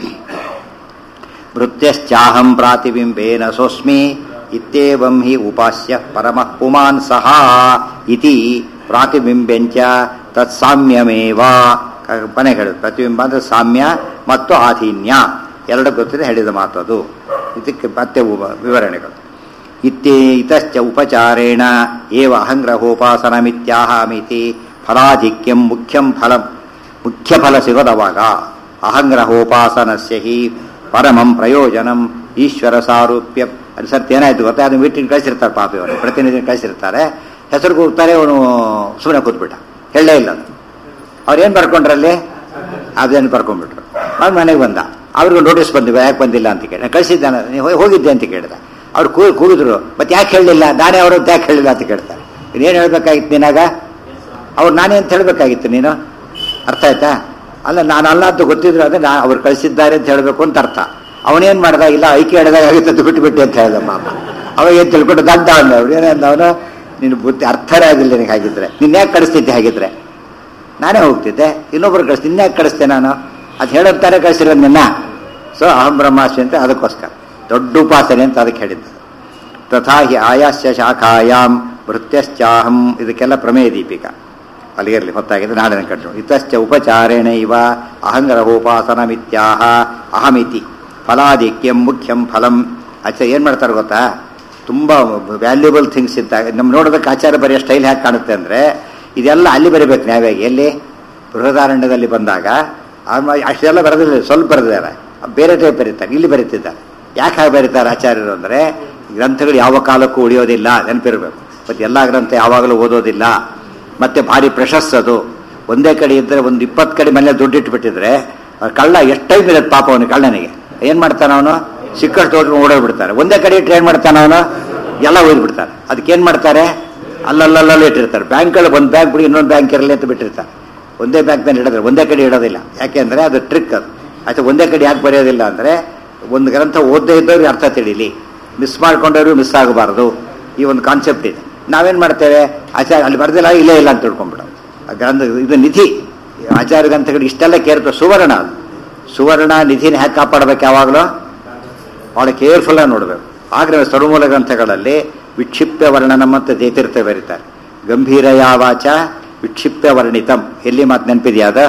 ಭೃತ್ಯಶ್ಚಾಹಂ ಪ್ರಾತಿಬಿಂಬೇನ ಸೋಸ್ಮಿ ಇತ್ಯೇವಂ ಹಿ ಉಪಾಸ್ಯ ಪರಮಃ ಪುಮಾನ್ ಸಹ ಇತಿ ಪ್ರಾತಿಬಿಂಬೆಂಚ ತತ್ ಸಾಮ್ಯಮೇವ. ಮನೆ ಹೇಳುದು ಪ್ರತಿಬಿಂಬ ಅಂದ್ರೆ ಸಾಮ್ಯ ಮತ್ತು ಆಧೀನ್ಯ ಎರಡು ಗೊತ್ತಿದೆ ಹೇಳಿದ ಮಾತು ಅದು. ಇದಕ್ಕೆ ಮತ್ತೆ ವಿವರಣೆಗಳು. ಇತ್ಯೇ ಇತಶ್ಚ ಉಪಚಾರೇಣ ಏವ ಅಹಂಗ್ರಹೋಪಾಸನಮಿತ್ಯಾಹಮಿತಿ ಫಲಾಧಿಕ್ಯಂ ಮುಖ್ಯಂ ಫಲಂ. ಮುಖ್ಯ ಫಲ ಸಿಗೋದವಾಗ ಅಹಂಗ್ರಹೋಪಾಸನಸ್ಯ ಹಿ ಪರಮಂ ಪ್ರಯೋಜನಂ ಈಶ್ವರ ಸಾರೂಪ್ಯ. ಅದು ಸರ್ತಿ ಏನಾಯ್ತು ಗೊತ್ತಾ? ಅದು ಮೀಟಿಂಗ್ ಕಳಿಸಿರ್ತಾರೆ ಪಾಪ, ಇವರು ಪ್ರತಿನಿಧಿ ಕಳಿಸಿರ್ತಾರೆ. ಹೆಸರು ಕೂಗ್ತಾರೆ, ಅವನು ಸುಮ್ಮನೆ ಕೂತ್ಬಿಟ್ಟ, ಹೇಳಲೇ ಇಲ್ಲ. ಅದು ಅವ್ರೇನು ಬರ್ಕೊಂಡ್ರಲ್ಲಿ ಅದೇನು ಬರ್ಕೊಂಡ್ಬಿಟ್ರು. ಅವ್ನು ಮನೆಗೆ ಬಂದ, ಅವ್ರಿಗೂ ನೋಟಿಸ್ ಬಂದಿವೆ, ಯಾಕೆ ಬಂದಿಲ್ಲ ಅಂತ ಕೇಳಿ ಕಳಿಸಿದ್ದಾನೆ. ನೀವು ಹೋಗಿದ್ದೆ ಅಂತ ಕೇಳಿದ. ಅವ್ರು ಕೂ ಕೂಗಿದ್ರು, ಮತ್ತೆ ಯಾಕೆ ಹೇಳಲಿಲ್ಲ? ನಾನೇ ಅವರು ಯಾಕೆ ಹೇಳಿಲ್ಲ ಅಂತ ಕೇಳ್ತಾರೆ. ಇನ್ನೇನು ಹೇಳ್ಬೇಕಾಗಿತ್ತು ನೀನಾಗ? ಅವ್ರು ನಾನೇ ಅಂತ ಹೇಳಬೇಕಾಗಿತ್ತು ನೀನು. ಅರ್ಥ ಆಯ್ತಾ? ಅಲ್ಲ ನಾನು ಅಲ್ಲ ಅಂತ ಗೊತ್ತಿದ್ರು ಅಂದರೆ ನಾ ಅವ್ರು ಕಳಿಸಿದ್ದಾರೆ ಅಂತ ಹೇಳಬೇಕು ಅಂತ ಅರ್ಥ. ಅವನೇನು ಮಾಡ್ದ, ಇಲ್ಲ ಐಕ್ಯ ಹೇಳಿದಾಗ ಆಗುತ್ತೆ ಬಿಟ್ಟು ಬಿಟ್ಟು ಅಂತ ಹೇಳ್ದ ಮಾಮ. ಅವಾಗ ಏನು ತಿಳ್ಕೊಂಡು ದಡ್ಡ ಅಂದ. ಅವ್ರು ಏನಂದ ಅವನು, ನಿನ್ನ ಬುದ್ಧಿ ಅರ್ಥನೇ ಆಗಿಲ್ಲ ನಿನಗೆ. ಹಾಗಿದ್ರೆ ನಿನ್ನ ಯಾಕೆ ಕಳಿಸ್ತಿದ್ದೆ? ಹಾಗಿದ್ರೆ ನಾನೇ ಹೋಗ್ತಿದ್ದೆ, ಇನ್ನೊಬ್ರು ಕಳಿಸ್ತೀನಿ, ನಿನ್ನ ಯಾಕೆ ಕಳಿಸ್ತೆ ನಾನು? ಅದು ಹೇಳೋತ್ತಾರೆ ಕಳಿಸಿರೋದು ನಿನ್ನ. ಸೊ ಅಹಂ ಬ್ರಹ್ಮಾಸ್ಮಿ ಅಂತ ಅದಕ್ಕೋಸ್ಕರ ದೊಡ್ಡ ಉಪಾಸನೆ ಅಂತ ಅದಕ್ಕೆ ಹೇಳಿದ್ದು. ತಥಾ ಹಿ ಆಯಾಸ್ಯ ಶಾಖಾಯಾಮ್ ಭೃತ್ಯಶ್ಚಾಹಂ, ಇದಕ್ಕೆಲ್ಲ ಪ್ರಮೇಯ ದೀಪಿಕ ಅಲ್ಲಿಗಿರಲಿ, ಹೊತ್ತಾಗಿದೆ, ನಾಡಿನ ಕಟ್ಟು. ಇತಶ್ಚ ಉಪಚಾರೇಣ ಇವ ಅಹಂಗ್ರಹೋಪಾಸನ ಮಿತ್ಯಾಹ ಅಹಮಿತಿ ಫಲಾಧಿಕ್ಯಂ ಮುಖ್ಯಂ ಫಲಂ. ಅಚ್ಚ ಏನು ಮಾಡ್ತಾರೆ ಗೊತ್ತಾ, ತುಂಬ ವ್ಯಾಲ್ಯೂಬಲ್ ಥಿಂಗ್ಸ್ ಇದ್ದಾಗ ನಮ್ಮ ನೋಡೋದಕ್ಕೆ ಆಚಾರ ಬರೆಯೋ ಸ್ಟೈಲ್ ಹೇಗೆ ಕಾಣುತ್ತೆ ಅಂದರೆ, ಇದೆಲ್ಲ ಅಲ್ಲಿ ಬರೀಬೇಕು ನ್ಯಾಯವಾಗಿ. ಎಲ್ಲಿ ಬೃಹದಾರಣ್ಯದಲ್ಲಿ ಬಂದಾಗ ಅಷ್ಟೆಲ್ಲ ಬರೆದಿಲ್ಲ, ಸ್ವಲ್ಪ ಬರೆದಿದ್ದಾರೆ, ಬೇರೆ ಟೈಪ್ ಬರೀತಾರೆ, ಇಲ್ಲಿ ಬರೀತಿದ್ದಾರೆ. ಯಾಕೆ ಹಾಗೆ ಬರೀತಾರೆ ಆಚಾರ್ಯರು ಅಂದರೆ, ಗ್ರಂಥಗಳು ಯಾವ ಕಾಲಕ್ಕೂ ಉಳಿಯೋದಿಲ್ಲ, ನೆನಪಿರಬೇಕು. ಮತ್ತು ಎಲ್ಲ ಗ್ರಂಥ ಯಾವಾಗಲೂ ಓದೋದಿಲ್ಲ, ಮತ್ತು ಭಾರಿ ಪ್ರಶಸ್ತದು. ಒಂದೇ ಕಡೆ ಇದ್ದರೆ ಒಂದು ಇಪ್ಪತ್ತು ಕಡೆ ಮನೆ ದುಡ್ಡು ಇಟ್ಬಿಟ್ಟಿದ್ರೆ ಕಳ್ಳ ಎಷ್ಟು ಟೈಮ್ ಇರುತ್ತೆ ಪಾಪ ಅವನು. ಕಳ್ಳನಿಗೆ ಏನು ಮಾಡ್ತಾನೆ ಅವನು, ಸಿಕ್ಕಷ್ಟು ಹೋಗಿ ಓಡೋಗ್ಬಿಡ್ತಾರೆ. ಒಂದೇ ಕಡೆ ಟ್ರೈನ್ ಮಾಡ್ತಾನೆ ಅವನು, ಎಲ್ಲ ಓದ್ಬಿಡ್ತಾರೆ. ಅದಕ್ಕೇನು ಮಾಡ್ತಾರೆ, ಅಲ್ಲಲ್ಲಲ್ಲ ಇಟ್ಟಿರ್ತಾರೆ. ಬ್ಯಾಂಕ್ಗಳು ಒಂದು ಬ್ಯಾಂಕ್ ಬಿಡಿ ಇನ್ನೊಂದು ಬ್ಯಾಂಕ್ ಇರಲಿ ಅಂತ ಬಿಟ್ಟಿರ್ತಾರೆ. ಒಂದೇ ಬ್ಯಾಂಕ್ನಲ್ಲಿ ಇಡೋದಿಲ್ಲ, ಒಂದೇ ಕಡೆ ಇಡೋದಿಲ್ಲ. ಯಾಕೆಂದರೆ ಅದು ಟ್ರಿಕ್ ಅದು. ಆಯ್ತು, ಒಂದೇ ಕಡೆ ಯಾಕೆ ಬರೆಯೋದಿಲ್ಲ ಅಂದರೆ, ಒಂದು ಗ್ರಂಥ ಓದದೇ ಇದ್ದವ್ರಿಗೆ ಅರ್ಥ ತಿಳಿಲಿ, ಮಿಸ್ ಮಾಡ್ಕೊಂಡವ್ರಿಗೆ ಮಿಸ್ ಆಗಬಾರ್ದು, ಈ ಒಂದು ಕಾನ್ಸೆಪ್ಟ್ ಇದೆ. ನಾವೇನು ಮಾಡ್ತೇವೆ, ಆಚಾರ ಅಲ್ಲಿ ಬರೆದಿಲ್ಲ, ಇಲ್ಲೇ ಇಲ್ಲ ಅಂತ ತಿಳ್ಕೊಂಡ್ಬಿಡೋದು. ಗ್ರಂಥ ಇದು ನಿಧಿ, ಆಚಾರ ಗ್ರಂಥಗಳು ಇಷ್ಟೆಲ್ಲ ಕೇರ್ತವೆ. ಸುವರ್ಣ ಅದು, ಸುವರ್ಣ ನಿಧಿನ ಹೇಗೆ ಕಾಪಾಡಬೇಕು, ಯಾವಾಗಲೂ ಭಾಳ ಕೇರ್ಫುಲ್ಲಾಗಿ ನೋಡಬೇಕು. ಆದರೆ ಸರ್ವಮೂಲ ಗ್ರಂಥಗಳಲ್ಲಿ ವಿಕ್ಷಿಪ್ಯ ವರ್ಣನಂ ಅಂತ ಜಯತೀರ್ಥ ಬರೀತಾರೆ. ಗಂಭೀರಯ ವಾಚ ವಿಕ್ಷಿಪ್ಯ ವರ್ಣಿತಂ, ಎಲ್ಲಿ ಮಾತು ನೆನಪಿದೆಯಾ? ಅದ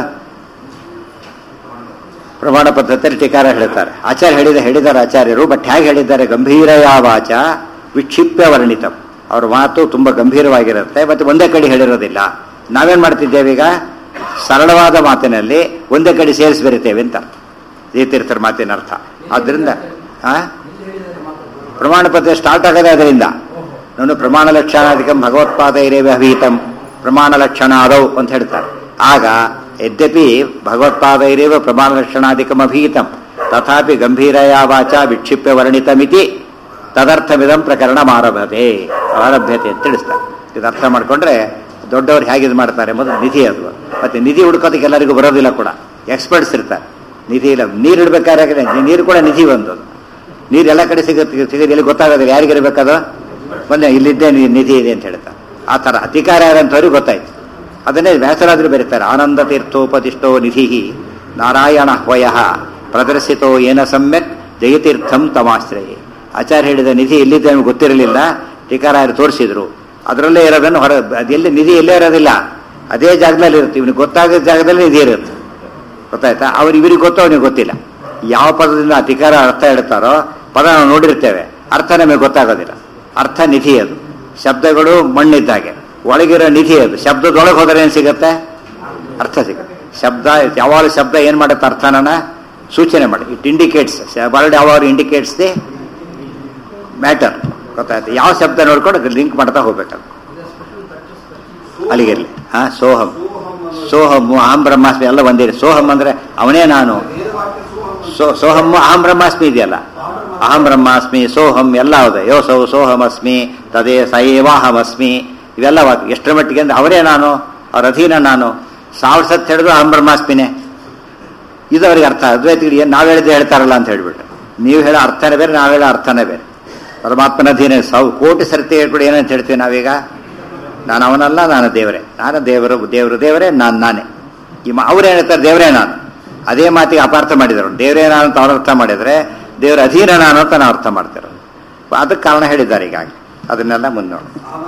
ಪ್ರಮಾಣ ಪದ್ಧತಿಯಲ್ಲಿ ಟೀಕಾರ ಹೇಳ್ತಾರೆ. ಆಚಾರ್ಯ ಹೇಳಿದ ಹೇಳಿದ್ದಾರೆ ಆಚಾರ್ಯರು, ಬಟ್ ಹೇಗೆ ಹೇಳಿದ್ದಾರೆ, ಗಂಭೀರಯ ವಾಚ ವಿಕ್ಷಿಪ್ಯ ವರ್ಣಿತಂ. ಅವ್ರ ಮಾತು ತುಂಬ ಗಂಭೀರವಾಗಿರುತ್ತೆ, ಮತ್ತು ಒಂದೇ ಕಡೆ ಹೇಳಿರೋದಿಲ್ಲ. ನಾವೇನು ಮಾಡ್ತಿದ್ದೇವೆ ಈಗ, ಸರಳವಾದ ಮಾತಿನಲ್ಲಿ ಒಂದೇ ಕಡೆ ಸೇರಿಸಿ ಬರಿತೇವೆ ಅಂತ ಅರ್ಥ, ಜಯತೀರ್ಥರ ಮಾತಿನ ಅರ್ಥ. ಆದ್ದರಿಂದ ಆ ಪ್ರಮಾಣ ಪದ್ಧತಿ ಸ್ಟಾರ್ಟ್ ಆಗದೆ ಅದರಿಂದ. ನಾನು ಪ್ರಮಾಣ ಲಕ್ಷಣಾಧಿಕಂ ಭಗವತ್ಪಾದ ಇರೇವೆ ಅಭೀತಂ, ಪ್ರಮಾಣ ಲಕ್ಷಣ ಆದವು ಅಂತ ಹೇಳ್ತಾರೆ. ಆಗ ಯದ್ಯಪಿ ಭಗವತ್ಪಾದ ಇರೇವ ಪ್ರಮಾಣ ಲಕ್ಷಣಾಧಿಕಂ ಅಭೀತಂ ತಥಾಪಿ ಗಂಭೀರಯ ವಾಚ ವಿಕ್ಷಿಪ್ಯ ವರ್ಣಿತಮಿತಿ ತದರ್ಥಮಿದಂ ಪ್ರಕರಣ ಆರಭತೆ ಆರಭ್ಯತೆ ಅಂತ ತಿಳಿಸ್ತಾರೆ. ಇದು ಅರ್ಥ ಮಾಡ್ಕೊಂಡ್ರೆ ದೊಡ್ಡವ್ರು ಹೇಗೆ ಇದು ಮಾಡ್ತಾರೆ ಮೊದಲು ನಿಧಿ ಅದು. ಮತ್ತೆ ನಿಧಿ ಹುಡ್ಕೋದಕ್ಕೆ ಎಲ್ಲರಿಗೂ ಬರೋದಿಲ್ಲ ಕೂಡ, ಎಕ್ಸ್ಪರ್ಟ್ಸ್ ಇರ್ತಾರೆ. ನಿಧಿ ಇಲ್ಲ, ನೀರು ಇಡಬೇಕಾದ್ರೆ ನೀರು ಕೂಡ ನಿಧಿ ಬಂದು, ನೀರು ಎಲ್ಲ ಕಡೆ ಸಿಗುತ್ತೆ ಸಿಗೋದು ಎಲ್ಲಿ ಗೊತ್ತಾಗೋದಿಲ್ಲ, ಯಾರಿಗಿರ್ಬೇಕದು ಬಂದೆ ಇಲ್ಲಿದ್ದೇ ನಿಧಿ ಇದೆ ಅಂತ ಹೇಳ್ತಾರೆ. ಆ ಥರ ಅಧಿಕಾರ ಯಾರಂಥವ್ರಿಗೆ ಗೊತ್ತಾಯ್ತು. ಅದನ್ನೇ ವ್ಯಾಸರಾದ್ರು ಬರೀತಾರೆ, ಆನಂದ ತೀರ್ಥೋಪದಿಷ್ಟೋ ನಿಧಿ ನಾರಾಯಣ ಹ್ವಯ ಪ್ರದರ್ಶಿತೋ ಏನ ಸಮ್ಯಕ್ ಜಯತೀರ್ಥಂ ತಮಾಶ್ರಯೇ. ಆಚಾರ್ಯ ಹೇಳಿದ ನಿಧಿ ಎಲ್ಲಿದ್ದೆ ನಮ್ಗೆ ಗೊತ್ತಿರಲಿಲ್ಲ, ಟೀಕಾರಾಯರು ತೋರಿಸಿದ್ರು. ಅದರಲ್ಲೇ ಇರೋದನ್ನು ಹೊರ, ಅದೆಲ್ಲಿ ನಿಧಿ ಎಲ್ಲೇ ಇರೋದಿಲ್ಲ, ಅದೇ ಜಾಗದಲ್ಲಿ ಇರುತ್ತೆ. ಇವನಿಗೆ ಗೊತ್ತಾಗದ ಜಾಗದಲ್ಲಿ ನಿಧಿ ಇರುತ್ತೆ, ಗೊತ್ತಾಯ್ತಾ? ಅವ್ರು ಇವರಿಗೆ ಗೊತ್ತೋ ಅವನಿಗೆ ಗೊತ್ತಿಲ್ಲ. ಯಾವ ಪದದಿಂದ ಅಧಿಕಾರ ಅರ್ಥ ಹೇಳ್ತಾರೋ ಪದ ನಾವು ನೋಡಿರ್ತೇವೆ, ಅರ್ಥ ನಮಗೆ ಗೊತ್ತಾಗೋದಿಲ್ಲ. ಅರ್ಥ ನಿಧಿ ಅದು. ಶಬ್ದಗಳು ಮಣ್ಣಿದ್ದಾಗೆ, ಒಳಗಿರೋ ನಿಧಿ ಅದು. ಶಬ್ದದೊಳಗೆ ಹೋದರೆ ಏನು ಸಿಗುತ್ತೆ, ಅರ್ಥ ಸಿಗುತ್ತೆ. ಶಬ್ದ ಯಾವಾಗ ಶಬ್ದ ಏನು ಮಾಡುತ್ತೆ, ಅರ್ಥನ ಸೂಚನೆ ಮಾಡಿ. ಇಟ್ ಇಂಡಿಕೇಟ್ಸ್, ವರ್ಡ್ ಯಾವಾಗ ಇಂಡಿಕೇಟ್ಸ್ ದಿ ಮ್ಯಾಟರ್, ಗೊತ್ತಾಯ್ತು? ಯಾವ ಶಬ್ದ ನೋಡ್ಕೊಂಡು ಲಿಂಕ್ ಮಾಡ್ತಾ ಹೋಗ್ಬೇಕದು, ಅಲ್ಲಿಗಿರಲಿ. ಹಾಂ, ಸೋಹಂ ಸೋಹಂ ಅಹಂ ಬ್ರಹ್ಮಾಸ್ಮಿ ಎಲ್ಲ ಒಂದೇ. ಸೋಹಂ ಅಂದರೆ ಅವನೇ ನಾನು, ಸೋ ಸೋಹಂ ಅಹಂ ಬ್ರಹ್ಮಾಸ್ಮಿ ಇದೆಯಲ್ಲ, ಅಹಂ ಬ್ರಹ್ಮಾಸ್ಮಿ ಸೋಹಂ ಎಲ್ಲ ಹೌದು. ಯೋ ಸೌ ಸೋಹಮಸ್ಮಿ ತದೇ ಸಯೇವಾಹಮಸ್ಮಿ, ಇವೆಲ್ಲ ಎಷ್ಟರ ಮಟ್ಟಿಗೆ ಅಂದರೆ ಅವರೇ ನಾನು, ಅವ್ರ ಅಧೀನ ನಾನು. ಸಾವಿರ ಸತ್ತು ಹೇಳಿದ್ರು ಅಹಂ ಬ್ರಹ್ಮಾಸ್ಮಿನೇ. ಇದು ಅವ್ರಿಗೆ ಅರ್ಥ. ಅದ್ವೈತಿಗಳು ಏನು ನಾವು ಹೇಳಿದ್ದೆ ಹೇಳ್ತಾರಲ್ಲ ಅಂತ ಹೇಳ್ಬಿಟ್ಟು, ನೀವು ಹೇಳೋ ಅರ್ಥನೇ ಬೇರೆ, ನಾವು ಹೇಳೋ ಅರ್ಥನೇ ಬೇರೆ. ಪರಮಾತ್ಮನ ಅಧೀನ ಸಾವು ಕೋಟಿ ಸರ್ತಿ ಹೇಳ್ಬಿಟ್ಟು ಏನಂತ ಹೇಳ್ತೀವಿ ನಾವೀಗ, ನಾನು ಅವನಲ್ಲ, ನಾನು ದೇವರೇ, ನಾನು ದೇವರು, ದೇವರು ದೇವರೇ, ನಾನು ನಾನೇ. ಈ ಅವ್ರು ಹೇಳ್ತಾರೆ ದೇವರೇ ನಾನು, ಅದೇ ಮಾತಿಗೆ ಅಪಾರ್ಥ ಮಾಡಿದರು. ದೇವರೇ ನಾನು ಅಂತ ಅವ್ರು ಅರ್ಥ ಮಾಡಿದರೆ ದೇವರ ಅಧೀನ ನಾನು ಅಂತ ನಾವು ಅರ್ಥ ಮಾಡ್ತಿರೋ. ಅದಕ್ಕೆ ಕಾರಣ ಹೇಳಿದ್ದಾರೆ ಈಗಾಗಿ. ಅದನ್ನೆಲ್ಲ ಮುನ್ನೋಡು.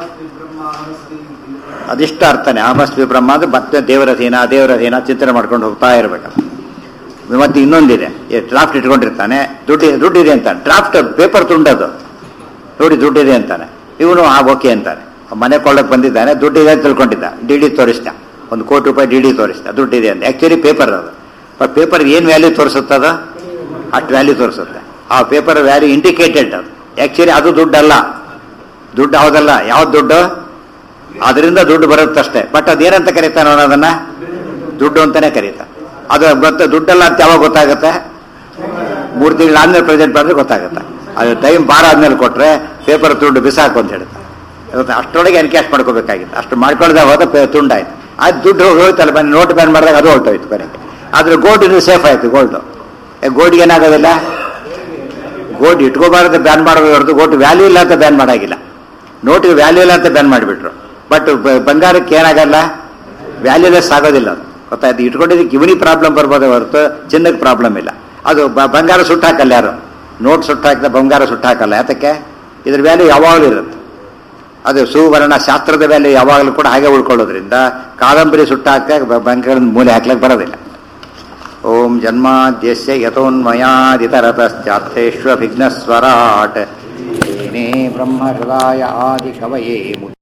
ಅದಿಷ್ಟ ಅರ್ಥನೇ. ಅಹಮಸ್ಮಿ ಬ್ರಹ್ಮ ಅಂದ್ರೆ ಮತ್ತೆ ದೇವರ ಅಧೀನ, ದೇವರ ಅಧೀನ ಚಿಂತನೆ ಮಾಡ್ಕೊಂಡು ಹೋಗ್ತಾ ಇರಬೇಕು. ಮತ್ತೆ ಇನ್ನೊಂದಿದೆ, ಡ್ರಾಫ್ಟ್ ಇಟ್ಕೊಂಡಿರ್ತಾನೆ, ದುಡ್ಡು ದುಡ್ಡಿದೆ ಅಂತಾನೆ. ಡ್ರಾಫ್ಟ್ ಪೇಪರ್ ತುಂಡದು ನೋಡಿ, ದುಡ್ಡಿದೆ ಅಂತಾನೆ. ಇವನು ಆ ಓಕೆ ಅಂತಾನೆ. ಮನೆ ಕೊಳ್ಳಕ್ಕೆ ಬಂದಿದ್ದಾನೆ, ದುಡ್ಡಿದೆ ಅಂತ ತಿಳ್ಕೊಂಡಿದ್ದ, ಡಿ ಡಿ ತೋರಿಸ್ದ, ಒಂದು ಕೋಟಿ ರೂಪಾಯಿ ಡಿ ಡಿ ತೋರಿಸ್ದ, ದುಡ್ಡಿದೆ ಅಂತ. ಆ್ಯಕ್ಚುಲಿ ಪೇಪರ್ ಅದು. ಬಟ್ ಪೇಪರ್ ಏನು ವ್ಯಾಲ್ಯೂ ತೋರಿಸುತ್ತದ, ಅಷ್ಟು ವ್ಯಾಲ್ಯೂ ತೋರಿಸುತ್ತೆ. ಆ ಪೇಪರ್ ವ್ಯಾಲ್ಯೂ ಇಂಡಿಕೇಟೆಡ್ ಅದು. ಆ್ಯಕ್ಚುಲಿ ಅದು ದುಡ್ಡಲ್ಲ, ದುಡ್ಡು ಯಾವುದಲ್ಲ. ಯಾವ್ದು ದುಡ್ಡು, ಅದರಿಂದ ದುಡ್ಡು ಬರುತ್ತಷ್ಟೇ. ಬಟ್ ಅದೇನಂತ ಕರೀತಾನೆ ಅನ್ನೋದನ್ನ ದುಡ್ಡು ಅಂತಾನೆ ಕರೀತಾನೆ. ಅದು ಗೊತ್ತ ದುಡ್ಡಲ್ಲ ಅಂತ ಯಾವಾಗ ಗೊತ್ತಾಗುತ್ತೆ, ಮೂರು ತಿಂಗಳು ಆದ್ಮೇಲೆ ಪ್ರೆಸೆಂಟ್ ಮಾಡಿದ್ರೆ ಗೊತ್ತಾಗುತ್ತೆ. ಅದು ಟೈಮ್ ಬಾರ ಆದ್ಮೇಲೆ ಕೊಟ್ಟರೆ ಪೇಪರ್ ದುಡ್ಡು ಬಿಸಾಕು ಅಂತ ಹೇಳ್ತಾರೆ. ಅಷ್ಟರೊಳಗೆ ಎನ್ಕ್ಯಾಶ್ ಮಾಡ್ಕೋಬೇಕಾಗಿತ್ತು. ಅಷ್ಟು ಮಾಡ್ಕೊಳ್ದಾಗ ಹೋದ ತುಂಡಾಯ್ತು. ಅದು ದುಡ್ಡು ಹೋಯ್ತಲ್ಲ, ಬನ್ನಿ ನೋಟ್ ಬ್ಯಾನ್ ಮಾಡಿದಾಗ ಅದು ಹೊರಟೋಯ್ತು ಕೊನೆಗೆ. ಆದರೆ ಗೋಲ್ಡ್ ಇದ್ರೆ ಸೇಫ್ ಆಯಿತು. ಗೋಲ್ಡು ಗೋಲ್ಡ್ಗೆ ಏನಾಗೋದಿಲ್ಲ, ಗೋಲ್ಡ್ ಇಟ್ಕೋಬಾರ್ದು ಬ್ಯಾನ್ ಮಾಡೋದು ಹೊರತು ಗೋಲ್ಡ್ ವ್ಯಾಲ್ಯೂ ಇಲ್ಲ ಅಂತ ಬ್ಯಾನ್ ಮಾಡೋಗಿಲ್ಲ. ನೋಟಿಗೆ ವ್ಯಾಲ್ಯೂ ಇಲ್ಲ ಅಂತ ಬ್ಯಾನ್ ಮಾಡಿಬಿಟ್ರು. ಬಟ್ ಬಂಗಾರಕ್ಕೆ ಏನಾಗಲ್ಲ, ವ್ಯಾಲ್ಯೂಲೆಸ್ ಆಗೋದಿಲ್ಲ. ಅದು ಗೊತ್ತಾಯ್ತು. ಇಟ್ಕೊಂಡಿದ್ದಕ್ಕೆ ಇವನಿಗೆ ಪ್ರಾಬ್ಲಮ್ ಬರ್ಬೋದೇ ಹೊರತು ಚಿನ್ನಕ್ಕೆ ಪ್ರಾಬ್ಲಮ್ ಇಲ್ಲ. ಅದು ಬಂಗಾರ ಸುಟ್ಟಾಕಲ್ಲ, ಯಾರು ನೋಟ್ ಸುಟ್ಟಾಕಿದ ಬಂಗಾರ ಸುಟ್ಟಾಕಲ್ಲ. ಯಾತಕ್ಕೆ? ಇದ್ರ ವ್ಯಾಲ್ಯೂ ಯಾವಾಗಲೂ ಇರುತ್ತೆ. ಅದು ಸುವರ್ಣ ಶಾಸ್ತ್ರದ ವ್ಯಾಲ್ಯೂ ಯಾವಾಗಲೂ ಕೂಡ ಹಾಗೆ ಉಳ್ಕೊಳ್ಳೋದ್ರಿಂದ ಕಾದಂಬರಿ ಸುಟ್ಟಾಕ ಬಂಗಾರದ ಮೂಲೆ ಹಾಕ್ಲಿಕ್ಕೆ ಬರೋದಿಲ್ಲ. ಓಂ ಜನ್ಮಾದ್ಯಸ್ಯ ಯತೋನ್ಮಯಾದಿತರತಶ್ಚಾರ್ಥೇಷ್ವಭಿಘ್ನಸ್ವರಾಟ್ ಏನೇ ಬ್ರಹ್ಮ ಹೃದಯ ಆದಿ ಕವಯೇ